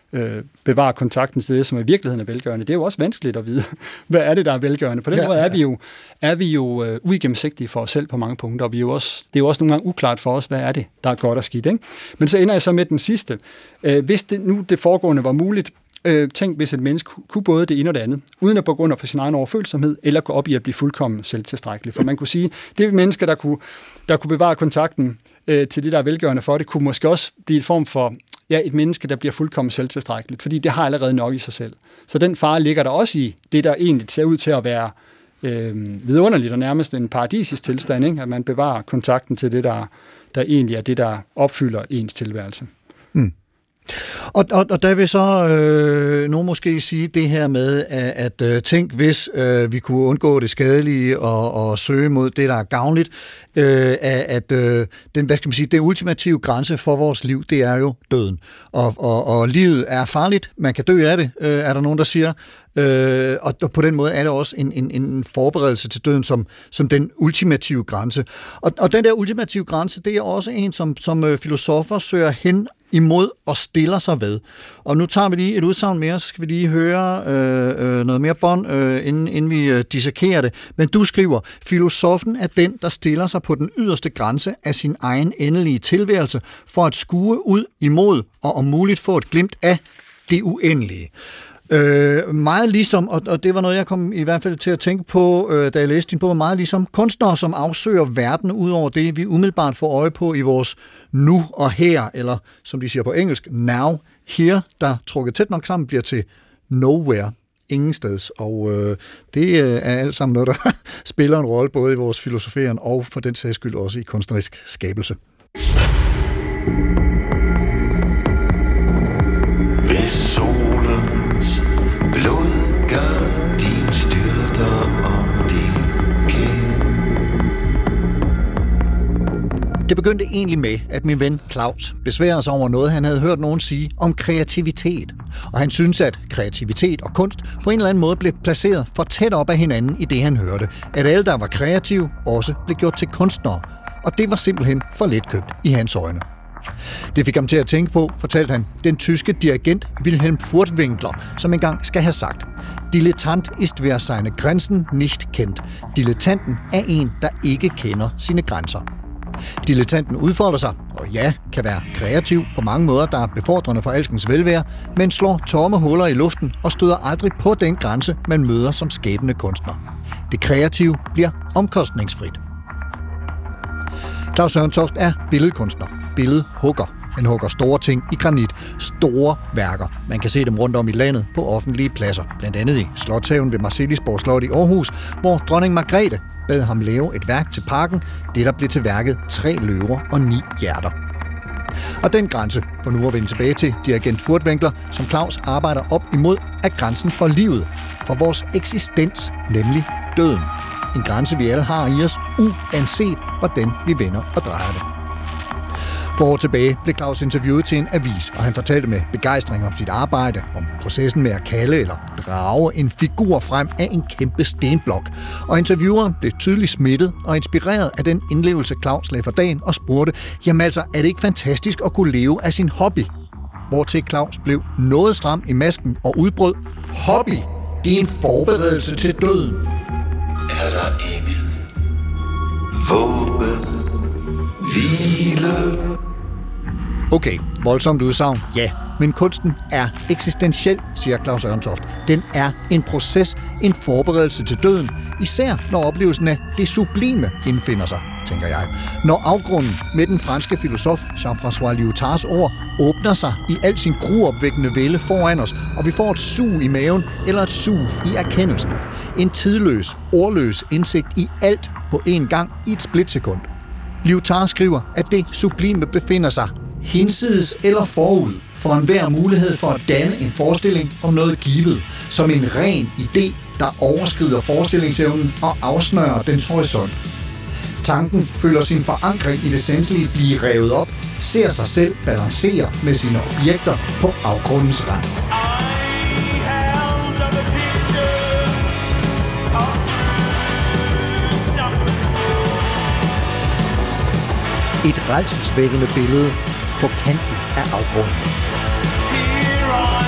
bevare kontakten til det, som i virkeligheden er velgørende. Det er jo også vanskeligt at vide, hvad er det, der er velgørende. På den måde er vi jo uigennemsigtige for os selv på mange punkter, og det er jo også nogle gange uklart for os, hvad er det, der er godt og skidt. Ikke? Men så ender jeg så med den sidste. Hvis det foregående var muligt, tænk, hvis et menneske kunne både det ene og det andet, uden at gå under for sin egen overfølsomhed, eller gå op i at blive fuldkommen selvtilstrækkelig. For man kunne sige, det mennesker, der kunne bevare kontakten til det, der er velgørende for det, kunne måske også blive et form for et menneske, der bliver fuldkommen selvtilstrækkeligt, fordi det har allerede nok i sig selv. Så den fare ligger der også i det, der egentlig ser ud til at være vidunderligt og nærmest en paradisisk tilstand, ikke? At man bevarer kontakten til det, der egentlig er det, der opfylder ens tilværelse. Mm. Og der vil så nogen måske sige det her med, at tænk, hvis vi kunne undgå det skadelige og søge mod det, der er gavnligt, at den, hvad skal man sige, det ultimative grænse for vores liv, det er jo døden. Og livet er farligt, man kan dø af det, er der nogen, der siger. Og på den måde er det også en forberedelse til døden som den ultimative grænse. Og den der ultimative grænse, det er også en, som filosofer søger hen imod og stiller sig ved. Og nu tager vi lige et udsagn mere, så skal vi lige høre noget mere bånd, inden vi dissekerer det. Men du skriver, filosofen er den, der stiller sig på den yderste grænse af sin egen endelige tilværelse, for at skue ud imod og om muligt få et glimt af det uendelige. Meget ligesom, og det var noget, jeg kom i hvert fald til at tænke på, da jeg læste din bog, meget ligesom kunstnere, som afsøger verden ud over det, vi umiddelbart får øje på i vores nu og her, eller som de siger på engelsk, now, here, der trukket tæt nok sammen bliver til nowhere, ingensteds. Og det er alt sammen noget, der spiller en rolle både i vores filosoferen og for den sags skyld også i kunstnerisk skabelse. Hvis solens blod gør din styrter om din kind. Det begyndte egentlig med, at min ven Claus besværede sig over noget, han havde hørt nogen sige om kreativitet. Og han synes, at kreativitet og kunst på en eller anden måde blev placeret for tæt op af hinanden i det, han hørte. At alle, der var kreative, også blev gjort til kunstnere. Og det var simpelthen for letkøbt i hans øjne. Det fik ham til at tænke på, fortalte han, den tyske dirigent Wilhelm Furtwängler, som engang skal have sagt: Dilettant ist wer seine Grenzen nicht kennt. Dilettanten er en, der ikke kender sine grænser. Dilettanten udfolder sig, og kan være kreativ på mange måder, der er befordrende for alskens velvære, men slår tomme huller i luften og støder aldrig på den grænse, man møder som skabende kunstner. Det kreative bliver omkostningsfrit. Claus Ørntoft er billedkunstner, billedhugger. Han hugger store ting i granit, store værker. Man kan se dem rundt om i landet på offentlige pladser, blandt andet i Slotshaven ved Marselisborg Slot i Aarhus, hvor dronning Margrethe bad ham lave et værk til parken, det der blev til værket 3 løver og 9 hjerter. Og den grænse, for nu at vende tilbage til dirigent Furtwängler, som Claus arbejder op imod, er grænsen for livet, for vores eksistens, nemlig døden. En grænse, vi alle har i os, uanset hvordan vi vender og drejer det. For år tilbage blev Claus interviewet til en avis, og han fortalte med begejstring om sit arbejde, om processen med at kalde eller drage en figur frem af en kæmpe stenblok. Og intervieweren blev tydeligt smittet og inspireret af den indlevelse, Claus lagde for dagen, og spurgte, jamen altså, er det ikke fantastisk at kunne leve af sin hobby? Hvortil Claus blev noget stram i masken og udbrød: hobby, det er en forberedelse til døden. Er der ingen våben hvile? Okay, voldsomt udsagn, ja. Men kunsten er eksistentiel, siger Claus Ørntoft. Den er en proces, en forberedelse til døden, især når oplevelsen af det sublime indfinder sig, tænker jeg. Når afgrunden med den franske filosof Jean-François Lyotard's ord åbner sig i al sin gruopvækkende vælde foran os, og vi får et sug i maven eller et sug i erkendelsen. En tidløs, ordløs indsigt i alt på én gang i et splitsekund. Lyotard skriver, at det sublime befinder sig hinsides eller forud for enhver mulighed for at danne en forestilling om noget givet, som en ren idé, der overskrider forestillingsevnen og afsnører dens horisont. Tanken føler sin forankring i det sanselige blive revet op, ser sig selv balancere med sine objekter på afgrundens rand. Et rædselsvækkende billede på kanten af afgrunden.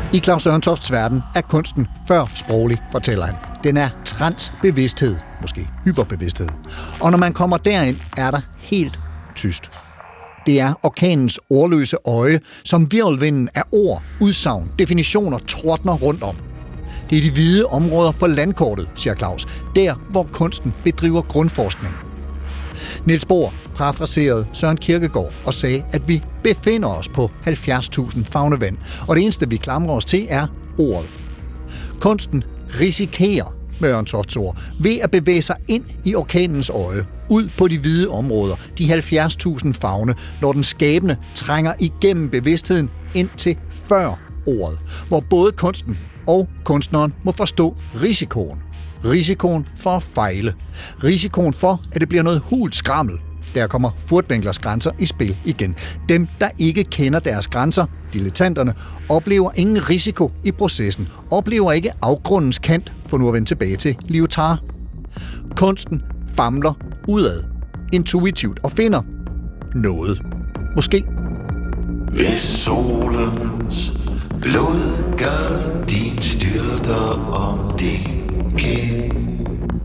I Claus Sørensofts verden er kunsten før sproglig, fortæller han. Den er transbevidsthed, måske hyperbevidsthed. Og når man kommer derind, er der helt tyst. Det er orkanens ordløse øje, som virvelvinden af ord, udsagn, definitioner tordner rundt om. Det er de hvide områder på landkortet, siger Claus, der hvor kunsten bedriver grundforskning. Niels Bohr parafraserede Søren Kierkegaard og sagde, at vi befinder os på 70.000 faunevand, og det eneste vi klamrer os til er ordet. Kunsten risikerer, med Ørnsofts ord, ved at bevæge sig ind i orkanens øje, ud på de hvide områder, de 70.000 faune, når den skabende trænger igennem bevidstheden ind til før ordet, hvor både kunsten og kunstneren må forstå risikoen. Risikoen for at fejle. Risikoen for, at det bliver noget hult skrammel. Der kommer Furtwänglers grænser i spil igen. Dem, der ikke kender deres grænser, dilettanterne, oplever ingen risiko i processen, oplever ikke afgrundens kant, for nu at vende tilbage til Lyotard. Kunsten famler udad, intuitivt og finder noget. Måske. Hvis solens blodgardin styrter om din kind,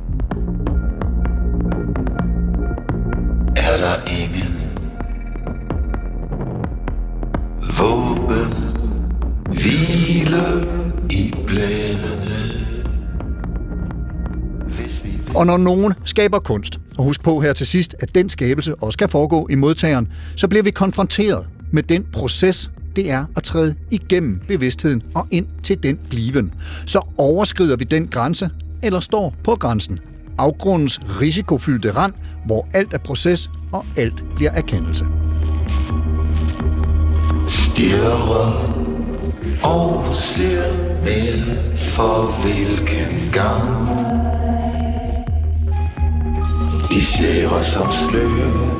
er der ingen våben hvile i bladene. Og når nogen skaber kunst, og husk på her til sidst, at den skabelse også skal foregå i modtageren, så bliver vi konfronteret med den proces, det er at træde igennem bevidstheden og ind til den bliven. Så overskrider vi den grænse, eller står på grænsen. Afgrundens risikofyldte rand, hvor alt er proces og alt bliver erkendelse. Stirrer og ser med for hvilken gang. De skærer som slør,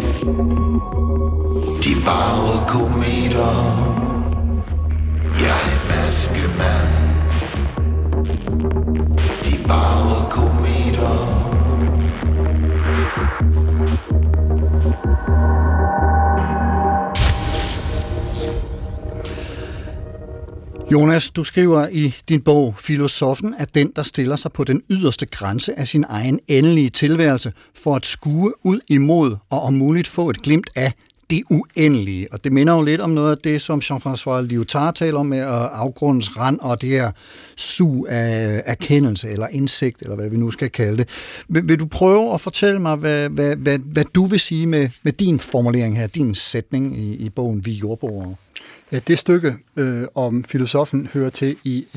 de bare kometer. Jeg er en maskemand, de bare kometer. Jonas, du skriver i din bog Filosoffen, at den, der stiller sig på den yderste grænse af sin egen endelige tilværelse, for at skue ud imod og om muligt få et glimt af det uendelige. Og det minder jo lidt om noget af det, som Jean-François Lyotard taler om med afgrundens rand og det her sug af erkendelse eller indsigt, eller hvad vi nu skal kalde det. Vil du prøve at fortælle mig, hvad du vil sige med din formulering her, din sætning i bogen Vi jordboere? Ja, det stykke om filosoffen hører til i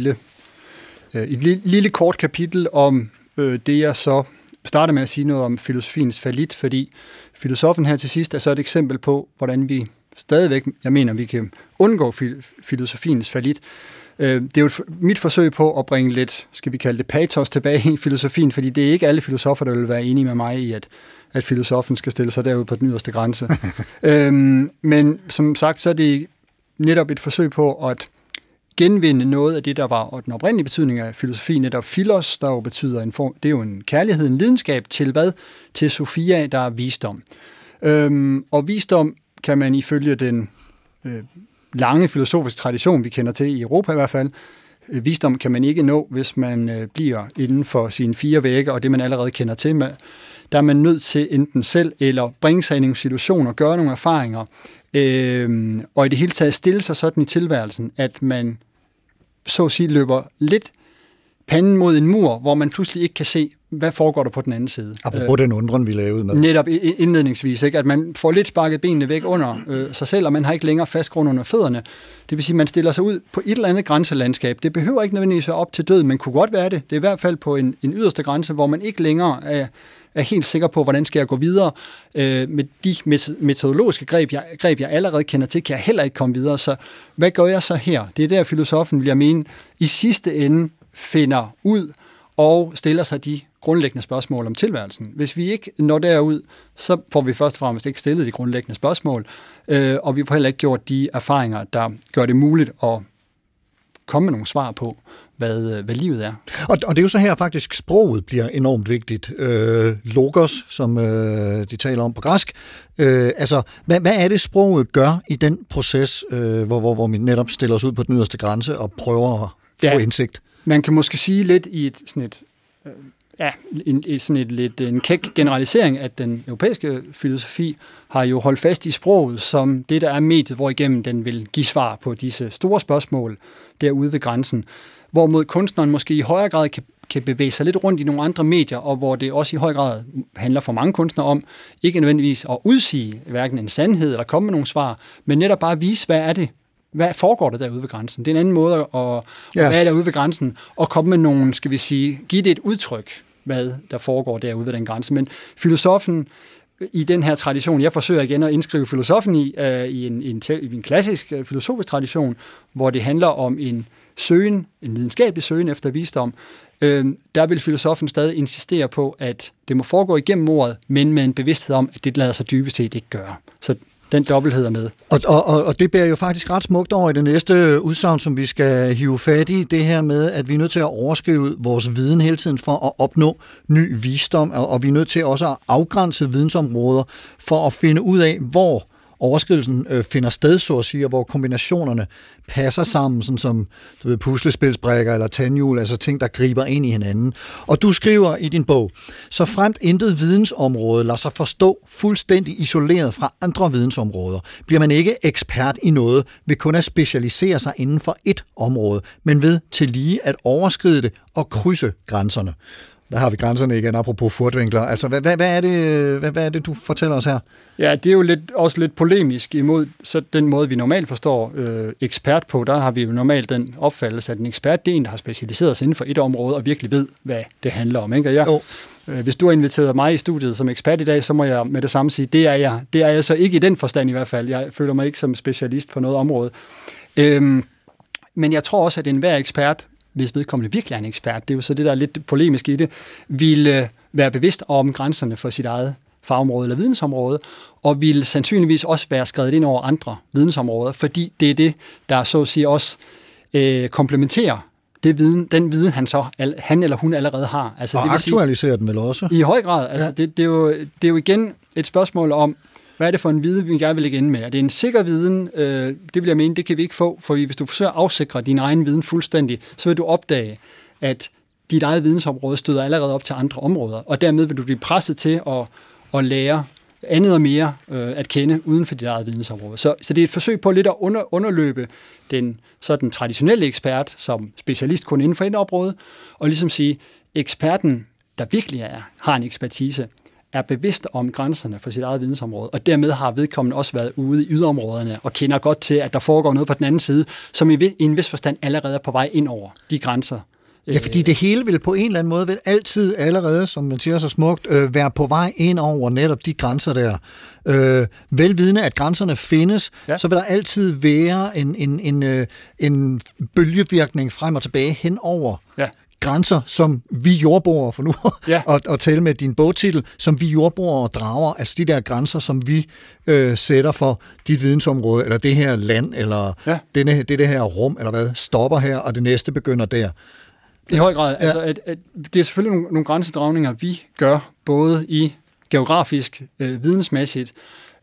et lille kort kapitel om det, jeg så starter med at sige noget om filosofiens fallit, fordi filosoffen her til sidst er så et eksempel på, hvordan vi stadigvæk, jeg mener, vi kan undgå filosofiens fallit. Det er jo mit forsøg på at bringe lidt, skal vi kalde det, patos tilbage i filosofien, fordi det er ikke alle filosofer, der vil være enige med mig i, at filosofen skal stille sig derude på den yderste grænse. Men som sagt, så er det netop et forsøg på at genvinde noget af det, der var og den oprindelige betydning af filosofi, netop philos, der jo betyder en form, det er jo en kærlighed, en lidenskab til hvad? Til Sophia, der er visdom. Og visdom kan man ifølge den lange filosofiske tradition, vi kender til i Europa i hvert fald, visdom kan man ikke nå, hvis man bliver inden for sine 4 vægge, og det man allerede kender til. Der er man nødt til enten selv eller bringe sig i nogle situationer, gøre nogle erfaringer, og i det hele taget stille sig sådan i tilværelsen, at man så at sige løber lidt panden mod en mur, hvor man pludselig ikke kan se, hvad foregår der på den anden side. Apropos den undren, vi lavede med. Netop indledningsvis, ikke? At man får lidt sparket benene væk under sig selv, og man har ikke længere fast grund under fødderne. Det vil sige, at man stiller sig ud på et eller andet grænselandskab. Det behøver ikke nødvendigvis være op til død, men kunne godt være det. Det er i hvert fald på en yderste grænse, hvor man ikke længere er helt sikker på, hvordan skal jeg gå videre. Med de metodologiske greb, jeg allerede kender til, kan jeg heller ikke komme videre. Så hvad gør jeg så her? Det er der, filosofen, vil jeg mene, i sidste ende finder ud og stiller sig de grundlæggende spørgsmål om tilværelsen. Hvis vi ikke når derud, så får vi først og fremmest ikke stillet de grundlæggende spørgsmål, og vi får heller ikke gjort de erfaringer, der gør det muligt at komme med nogle svar på, hvad livet er. Og det er jo så her faktisk, sproget bliver enormt vigtigt. Logos, som de taler om på græsk. Altså, hvad er det, sproget gør i den proces, hvor vi netop stiller os ud på den yderste grænse og prøver at få indsigt? Man kan måske sige lidt i en kæk generalisering, at den europæiske filosofi har jo holdt fast i sproget som det, der er mediet, hvorigennem den vil give svar på disse store spørgsmål derude ved grænsen. Hvorimod kunstneren måske i højere grad kan bevæge sig lidt rundt i nogle andre medier, og hvor det også i høj grad handler for mange kunstnere om, ikke nødvendigvis at udsige hverken en sandhed eller komme med nogle svar, men netop bare at vise, hvad er det? Hvad foregår der derude ved grænsen? Det er en anden måde at være derude ved grænsen, og komme med nogle, skal vi sige, give det et udtryk, hvad der foregår derude ved den grænse. Men filosofen i den her tradition, jeg forsøger igen at indskrive filosofen i en klassisk filosofisk tradition, hvor det handler om en videnskabelig søgen efter visdom, der vil filosofen stadig insistere på, at det må foregå igennem ordet, men med en bevidsthed om, at det lader sig dybest set ikke gøre. Så den dobbelthed er med. Og det bærer jo faktisk ret smukt over i det næste udsagn, som vi skal hive fat i, det her med, at vi er nødt til at overskrive vores viden hele tiden for at opnå ny visdom, og vi er nødt til også at afgrænse vidensområder for at finde ud af, hvor overskridelsen finder sted, så at sige, og hvor kombinationerne passer sammen, sådan som puslespilsbrikker eller tandhjul, altså ting, der griber ind i hinanden. Og du skriver i din bog, så fremt intet vidensområde lader sig forstå fuldstændig isoleret fra andre vidensområder, bliver man ikke ekspert i noget ved kun at specialisere sig inden for et område, men ved til lige at overskride det og krydse grænserne. Der har vi grænserne igen, apropos furtvinkler. Altså, hvad er det, du fortæller os her? Ja, det er jo også lidt polemisk imod så den måde, vi normalt forstår ekspert på. Der har vi jo normalt den opfattelse, at en ekspert, det er en, der har specialiseret sig inden for et område og virkelig ved, hvad det handler om. Ikke? Hvis du har inviteret mig i studiet som ekspert i dag, så må jeg med det samme sige, det er jeg. Det er jeg så ikke i den forstand i hvert fald. Jeg føler mig ikke som specialist på noget område. Men jeg tror også, at enhver ekspert, hvis vedkommende virkelig er en ekspert, det er jo så det, der er lidt polemisk i det, vil være bevidst om grænserne for sit eget fagområde eller vidensområde, og vil sandsynligvis også være skrevet ind over andre vidensområder, fordi det er det, der så at sige også komplementerer den viden, han eller hun allerede har. Altså, og det aktualiserer den vel også? I høj grad. Altså, det er jo igen et spørgsmål om, hvad er det for en viden, vi gerne vil lægge ind med? Er det en sikker viden? Det vil jeg mene, det kan vi ikke få, for hvis du forsøger at afsikre din egen viden fuldstændig, så vil du opdage, at dit eget vidensområde støder allerede op til andre områder, og dermed vil du blive presset til at lære andet og mere at kende uden for dit eget vidensområde. Så det er et forsøg på lidt at underløbe den traditionelle ekspert som specialist kun inden for et område, og ligesom sige, eksperten, der virkelig har en ekspertise, er bevidst om grænserne for sit eget vidensområde, og dermed har vedkommende også været ude i yderområderne og kender godt til, at der foregår noget på den anden side, som i en vis forstand allerede er på vej ind over de grænser. Ja, fordi det hele vil på en eller anden måde vil altid allerede, som man siger så smukt, være på vej ind over netop de grænser der. Velvidende, at grænserne findes, så vil der altid være en bølgevirkning frem og tilbage hen over grænser, som vi jordboere, for nu at tale med din bogtitel, som vi jordboere drager, altså de der grænser, som vi sætter for dit vidensområde, eller det her land, eller det her rum, eller hvad, stopper her, og det næste begynder der. I høj grad. Ja. Altså, det er selvfølgelig nogle grænsedragninger, vi gør, både i geografisk, vidensmæssigt,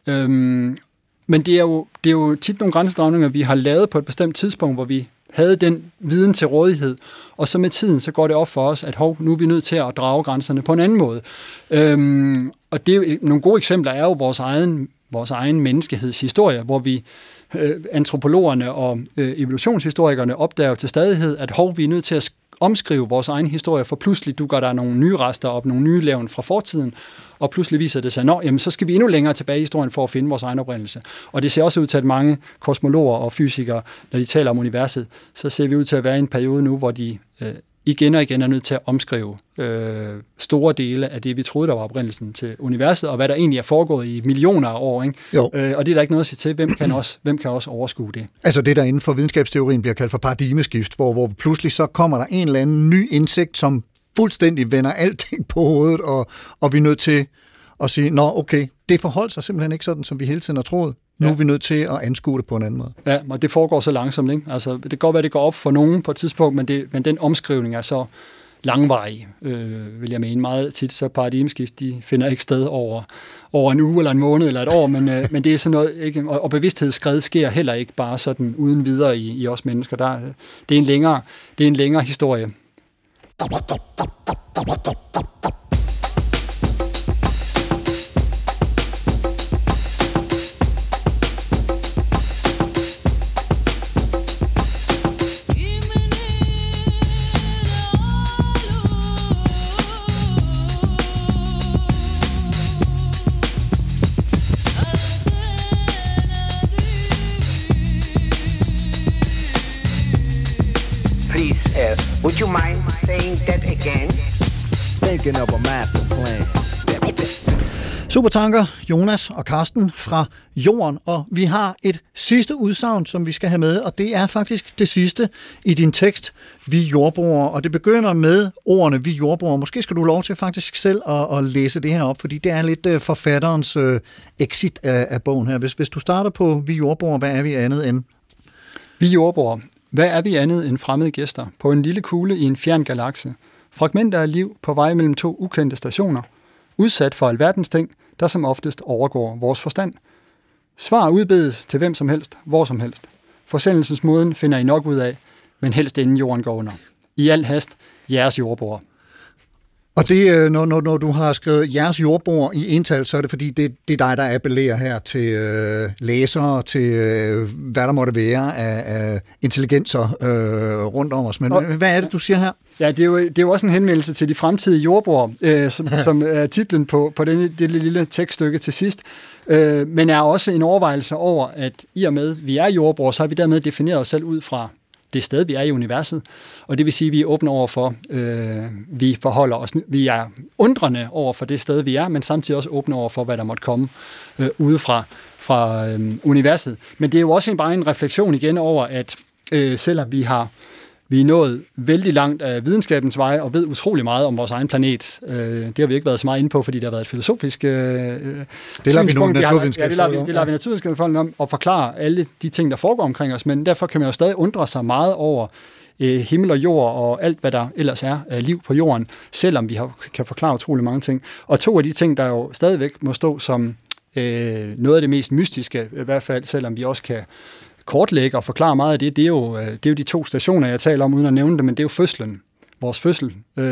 men det er jo tit nogle grænsedragninger, vi har lavet på et bestemt tidspunkt, hvor vi havde den viden til rådighed, og så med tiden, så går det op for os, at nu er vi nødt til at drage grænserne på en anden måde. Og det er jo, nogle gode eksempler er jo vores egen menneskehedshistorie, hvor vi antropologerne og evolutionshistorikerne opdager til stadighed, at vi er nødt til at omskrive vores egen historie, for pludselig dukker der nogle nye rester op, nogle nye levn fra fortiden, og pludselig viser det sig, jamen så skal vi endnu længere tilbage i historien for at finde vores egen oprindelse. Og det ser også ud til, at mange kosmologer og fysikere, når de taler om universet, så ser vi ud til at være i en periode nu, hvor de igen og igen er nødt til at omskrive store dele af det, vi troede, der var oprindelsen til universet, og hvad der egentlig er foregået i millioner af år. Ikke? Og det er der ikke noget at sige til. Hvem kan også overskue det? Altså det, der inden for videnskabsteorien bliver kaldt for paradigmeskift, hvor pludselig så kommer der en eller anden ny indsigt, som fuldstændig vender alting på hovedet, og vi er nødt til at sige, okay, det forholder sig simpelthen ikke sådan, som vi hele tiden har troet. Nu er vi nødt til at anskue det på en anden måde. Ja, og det foregår så langsomt, ikke? Altså, det kan godt være, det går op for nogen på et tidspunkt, men den omskrivning er så langvarig, vil jeg mene. Meget tit så paradigmeskift, de finder ikke sted over en uge eller en måned eller et år, men det er sådan noget, ikke? Og bevidsthedsskred sker heller ikke bare sådan uden videre i os mennesker. Det er en længere historie. Would you mind saying that again? Thinking of a master plan. Supertanker, Jonas og Karsten fra Jorden, og vi har et sidste udsagn, som vi skal have med, og det er faktisk det sidste i din tekst, Vi jordbrugere, og det begynder med ordene Vi jordbrugere. Måske skal du lov til faktisk selv at læse det her op, fordi det er lidt forfatterens exit af bogen her. Hvis du starter på Vi jordbrugere, hvad er vi andet end? Vi jordbrugere. Hvad er vi andet end fremmede gæster på en lille kugle i en fjern galakse? Fragmenter af liv på vej mellem to ukendte stationer, udsat for alverdens ting, der som oftest overgår vores forstand. Svar udbedes til hvem som helst, hvor som helst. Forsendelsesmåden finder I nok ud af, men helst inden jorden går under. I al hast, jeres jordbrugere. Og det, når du har skrevet jeres jordbrugere i ental, så er det fordi, det er dig, der appellerer her til læsere, til hvad der måtte være af intelligenser rundt om os. Men hvad er det, du siger her? Ja, det er jo også en henvendelse til de fremtidige jordbrugere, som er titlen på det lille tekststykke til sidst. Men er også en overvejelse over, at i og med, vi er jordbrugere, så har vi dermed defineret os selv ud fra det sted, vi er i universet, og det vil sige, at vi er åbne over for, vi forholder os, vi er undrende over for det sted, vi er, men samtidig også åbne over for, hvad der måtte komme udefra fra universet. Men det er jo også bare en refleksion igen over, at selvom vi er nået vældig langt af videnskabens vej og ved utrolig meget om vores egen planet. Det har vi ikke været så meget inde på, fordi det har været et filosofisk det lader vi nogle naturvidenskabsfolk om. Det lader vi naturvidenskabsfolk om at forklare alle de ting, der foregår omkring os, men derfor kan man jo stadig undre sig meget over himmel og jord og alt, hvad der ellers er af liv på jorden, selvom vi kan forklare utrolig mange ting. Og to af de ting, der jo stadigvæk må stå som noget af det mest mystiske, i hvert fald, selvom vi også kan kortlægge og forklare meget af det, det er jo de to stationer, jeg taler om, uden at nævne det, men det er jo fødslen. Vores fødsel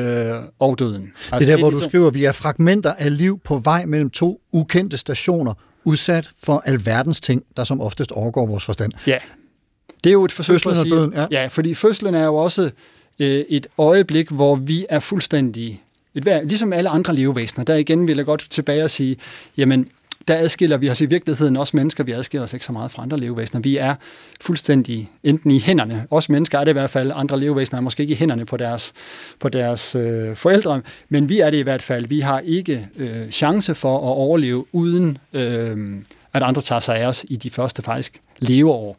og døden. Altså, det er der, hvor du skriver, vi er fragmenter af liv på vej mellem to ukendte stationer, udsat for alverdens ting, der som oftest overgår vores forstand. Ja, det er jo et forsøg på at sige. Døden, ja. Ja, fordi fødslen er jo også et øjeblik, hvor vi er fuldstændig, ligesom alle andre levevæsener. Der igen vil jeg godt tilbage og sige, jamen, der adskiller vi os i virkeligheden, også mennesker, vi adskiller os ikke så meget fra andre levevæsener. Vi er fuldstændig enten i hænderne, også mennesker er det i hvert fald, andre levevæsener er måske ikke i hænderne på deres forældre, men vi er det i hvert fald. Vi har ikke chance for at overleve, uden at andre tager sig af os i de første faktisk leveår.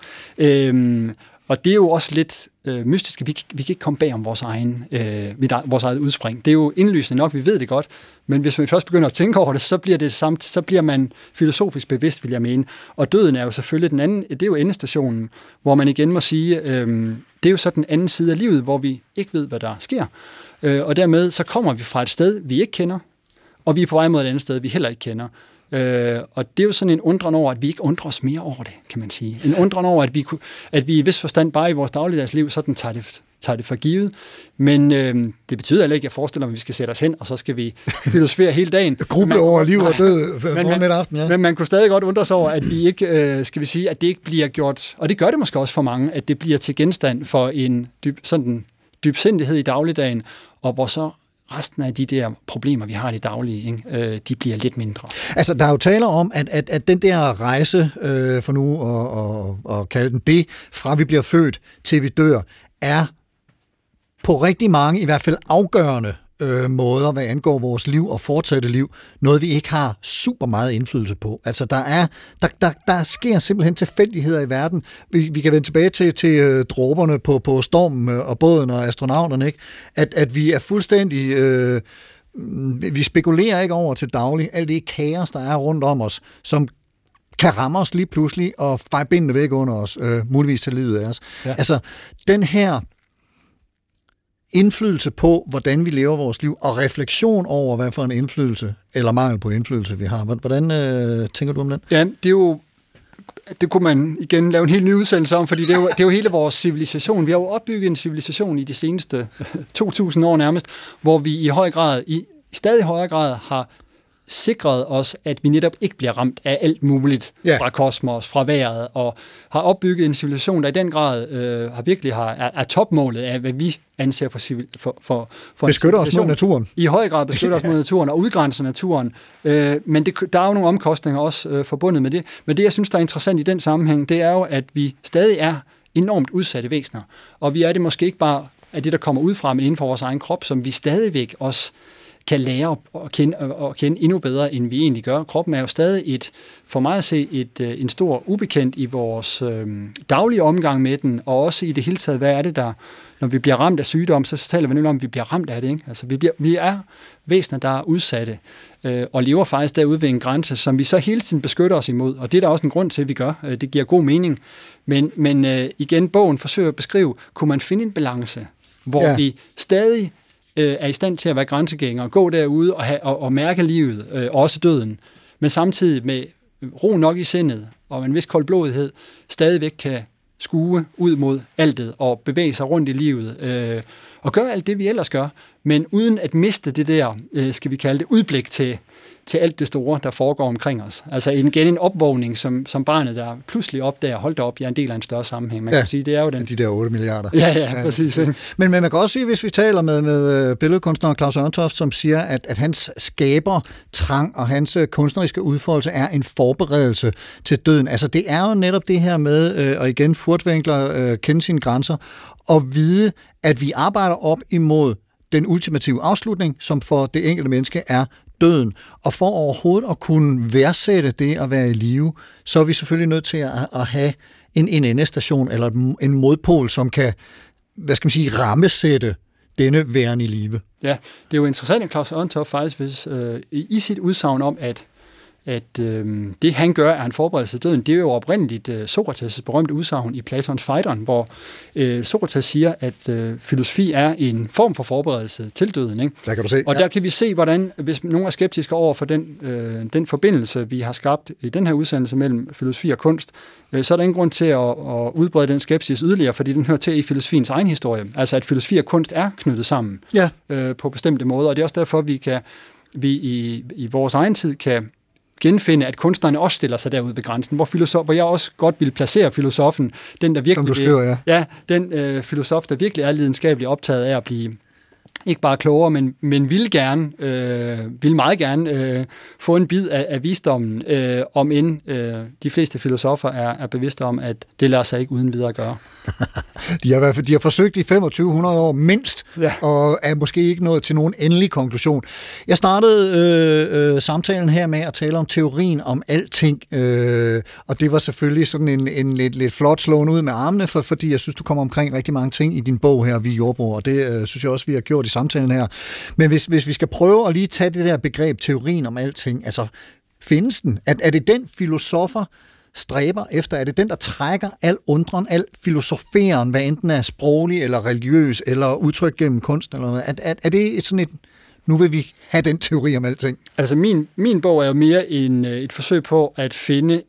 Og det er jo også lidt mystisk. Vi kan ikke komme bag om vores eget udspring. Det er jo indlysende nok, vi ved det godt, men hvis man først begynder at tænke over det, så bliver man filosofisk bevidst, vil jeg mene. Og døden er jo selvfølgelig den anden, det er jo endestationen, hvor man igen må sige, det er jo så den anden side af livet, hvor vi ikke ved, hvad der sker. Og dermed så kommer vi fra et sted, vi ikke kender, og vi er på vej mod et andet sted, vi heller ikke kender. Og det er jo sådan en undren over, at vi ikke undrer os mere over det, kan man sige. En undren over, at vi i vis forstand bare i vores dagligdagsliv sådan tager det for givet. Men det betyder heller ikke, at jeg forestiller mig, at vi skal sætte os hen, og så skal vi filosofere hele dagen. Gruble over liv og død aften, ja. Men man kunne stadig godt undre sig over, at vi ikke, skal vi sige, at det ikke bliver gjort, og det gør det måske også for mange, at det bliver til genstand for en dybsindighed i dagligdagen, og hvor så resten af de der problemer, vi har i det daglige, ikke? De bliver lidt mindre. Altså, der er jo taler om, at den der rejse, for nu at kalde den det, fra vi bliver født til vi dør, er på rigtig mange, i hvert fald afgørende måder, hvad angår vores liv og fortsatte liv, noget vi ikke har super meget indflydelse på. Altså, der sker simpelthen tilfældigheder i verden. Vi kan vende tilbage til dråberne på stormen og båden og astronauterne, ikke? At vi er fuldstændig vi spekulerer ikke over til daglig alt det kaos, der er rundt om os, som kan ramme os lige pludselig og feje benene væk under os, muligvis til livet af os. Ja. Altså, den her indflydelse på, hvordan vi lever vores liv, og refleksion over, hvad for en indflydelse, eller mangel på indflydelse, vi har. Hvordan tænker du om den? Ja, det kunne man igen lave en helt ny udsendelse om, fordi det er jo hele vores civilisation. Vi har jo opbygget en civilisation i de seneste 2000 år nærmest, hvor vi i stadig højere grad har sikret os, at vi netop ikke bliver ramt af alt muligt fra kosmos, fra vejret, og har opbygget en civilisation, der i den grad er topmålet af, hvad vi anser for beskytter os mod naturen. I høj grad beskytter os mod naturen og udgrænser naturen. Men der er jo nogle omkostninger også forbundet med det. Men det, jeg synes, der er interessant i den sammenhæng, det er jo, at vi stadig er enormt udsatte væsener. Og vi er det måske ikke bare af det, der kommer ud fra, men inden for vores egen krop, som vi stadigvæk også kan lære at kende endnu bedre, end vi egentlig gør. Kroppen er jo stadig for mig at se, en stor ubekendt i vores daglige omgang med den, og også i det hele taget, hvad er det der, når vi bliver ramt af sygdom, så taler vi nemlig om, at vi bliver ramt af det. Ikke? Altså, vi er væsener, der er udsatte, og lever faktisk derude ved en grænse, som vi så hele tiden beskytter os imod, og det er der også en grund til, at vi gør. Det giver god mening. Men igen, bogen forsøger at beskrive, kunne man finde en balance, hvor vi stadig er i stand til at være grænsegængere, gå derude og mærke livet, også døden, men samtidig med ro nok i sindet og en vis koldblodighed, stadigvæk kan skue ud mod altet og bevæge sig rundt i livet og gøre alt det, vi ellers gør, men uden at miste det der, skal vi kalde det, udblik til alt det store, der foregår omkring os. Altså igen en opvågning, som barnet, der pludselig opdager, hold da op, jeg er en del af en større sammenhæng. Man kan sige, det er jo den... De der 8 milliarder. Ja, præcis. Men man kan også sige, hvis vi taler med billedkunstneren Claus Ørntoft, som siger, at hans skabertrang og hans kunstneriske udfoldelse er en forberedelse til døden. Altså det er jo netop det her med, og igen Furtwängler, kende sine grænser, og vide, at vi arbejder op imod den ultimative afslutning, som for det enkelte menneske er døden. Og for overhovedet at kunne værdsætte det at være i live, så er vi selvfølgelig nødt til at have en endestation eller en modpol, som kan, rammesætte denne væren i live. Ja, det er jo interessant, at Claus Ørntoft faktisk i sit udsagn om, at det han gør, er en forberedelse til døden, det er jo oprindeligt Sokrates' berømte udsagn i Platons Phaidon, hvor Sokrates siger, at filosofi er en form for forberedelse til døden. Ikke? Der kan du se. Og der kan vi se, hvordan, hvis nogen er skeptiske over for den forbindelse, vi har skabt i den her udsendelse mellem filosofi og kunst, så er der ingen grund til at udbrede den skepsis yderligere, fordi den hører til i filosofiens egen historie. Altså at filosofi og kunst er knyttet sammen på bestemte måder, og det er også derfor, vi i vores egen tid kan genfinde, at kunstnerne også stiller sig derud ved grænsen, hvor jeg også godt vil placere filosofen, den der virkelig, som du skriver, den filosof, der virkelig er lidenskabeligt optaget af at blive ikke bare klogere, men vil meget gerne få en bid af visdommen, om end de fleste filosofer er bevidste om, at det lader sig ikke uden videre gøre. De har forsøgt i 2500 år mindst, og er måske ikke nået til nogen endelig konklusion. Jeg startede samtalen her med at tale om teorien om alting, og det var selvfølgelig sådan en lidt flot slåen ud med armene, fordi jeg synes, du kommer omkring rigtig mange ting i din bog her, Vi Jordbrugere, og det synes jeg også, vi har gjort i samtalen her. Men hvis vi skal prøve at lige tage det der begreb, teorien om alting, altså findes den? Er det den filosofer stræber efter? Er det den, der trækker al undren, al filosoferen, hvad enten er sproglig eller religiøs, eller udtryk gennem kunst, eller noget? Er det sådan et, nu vil vi have den teori om alting? Altså min bog er jo mere et forsøg på at finde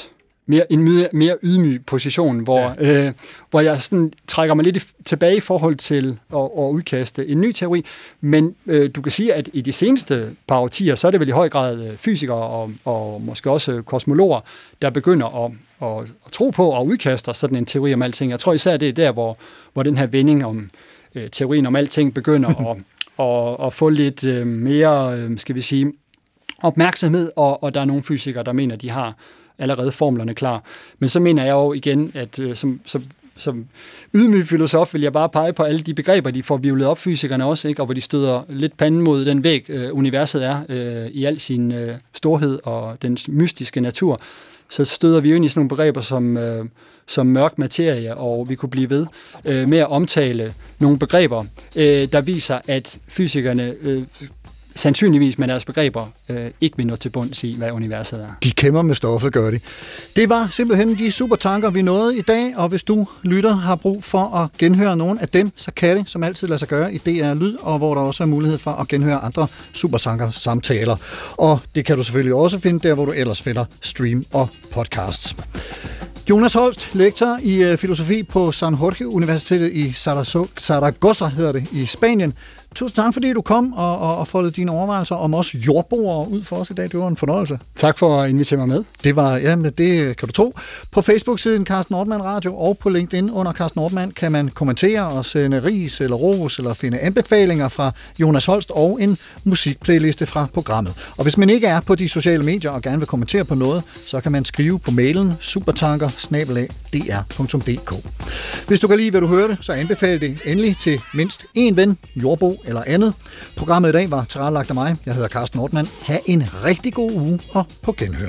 en mere ydmyg position, hvor jeg sådan trækker mig lidt tilbage i forhold til at udkaste en ny teori, men du kan sige, at i de seneste par årtier, så er det vel i høj grad fysikere og måske også kosmologer, der begynder at tro på og udkaster sådan en teori om alting. Jeg tror især, det er der, hvor den her vending om teorien om alting begynder at få lidt mere, skal vi sige, opmærksomhed, og der er nogle fysikere, der mener, de har allerede formlerne klar. Men så mener jeg jo igen, at som ydmyg filosof vil jeg bare pege på alle de begreber, de får vivlet op, fysikerne også, ikke? Og hvor de støder lidt panden mod den væg, universet er i al sin storhed og dens mystiske natur. Så støder vi jo ind i sådan nogle begreber som mørk materie, og vi kunne blive ved med at omtale nogle begreber, der viser, at fysikerne sandsynligvis med deres begreber ikke vil nå til bunds i, hvad universet er. De kæmper med stoffet, gør de. Det var simpelthen de supertanker, vi nåede i dag, og hvis du lytter har brug for at genhøre nogle af dem, så kan det som altid lade sig gøre i DR Lyd, og hvor der også er mulighed for at genhøre andre supertanker-samtaler. Og det kan du selvfølgelig også finde der, hvor du ellers finder stream og podcasts. Jonas Holst, lektor i filosofi på San Jorge Universitetet i Zaragoza, hedder det, i Spanien. Tusind tak, fordi du kom og foldede dine overvejelser om os jordboere ud for os i dag. Det var en fornøjelse. Tak for at invitere mig med. Det var, ja, men det kan du tro. På Facebook-siden Carsten Ortmann Radio og på LinkedIn under Carsten Ortmann kan man kommentere og sende ris eller ros eller finde anbefalinger fra Jonas Holst og en musikplayliste fra programmet. Og hvis man ikke er på de sociale medier og gerne vil kommentere på noget, så kan man skrive på mailen supertanker@dr.dk. Hvis du kan lide, hvad du hørte, så anbefale det endelig til mindst en ven, jordbo eller andet. Programmet i dag var tilrettelagt af mig. Jeg hedder Carsten Ortmann. Ha' en rigtig god uge og på genhør.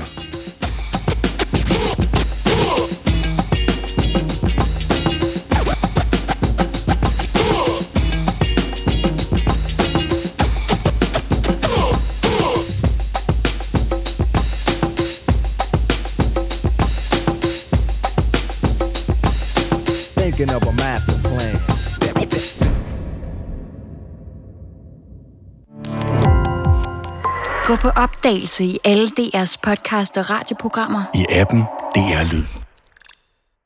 Thinking of a master plan. Gå på opdagelse i alle DR's podcast og radioprogrammer. I appen DR Lyd.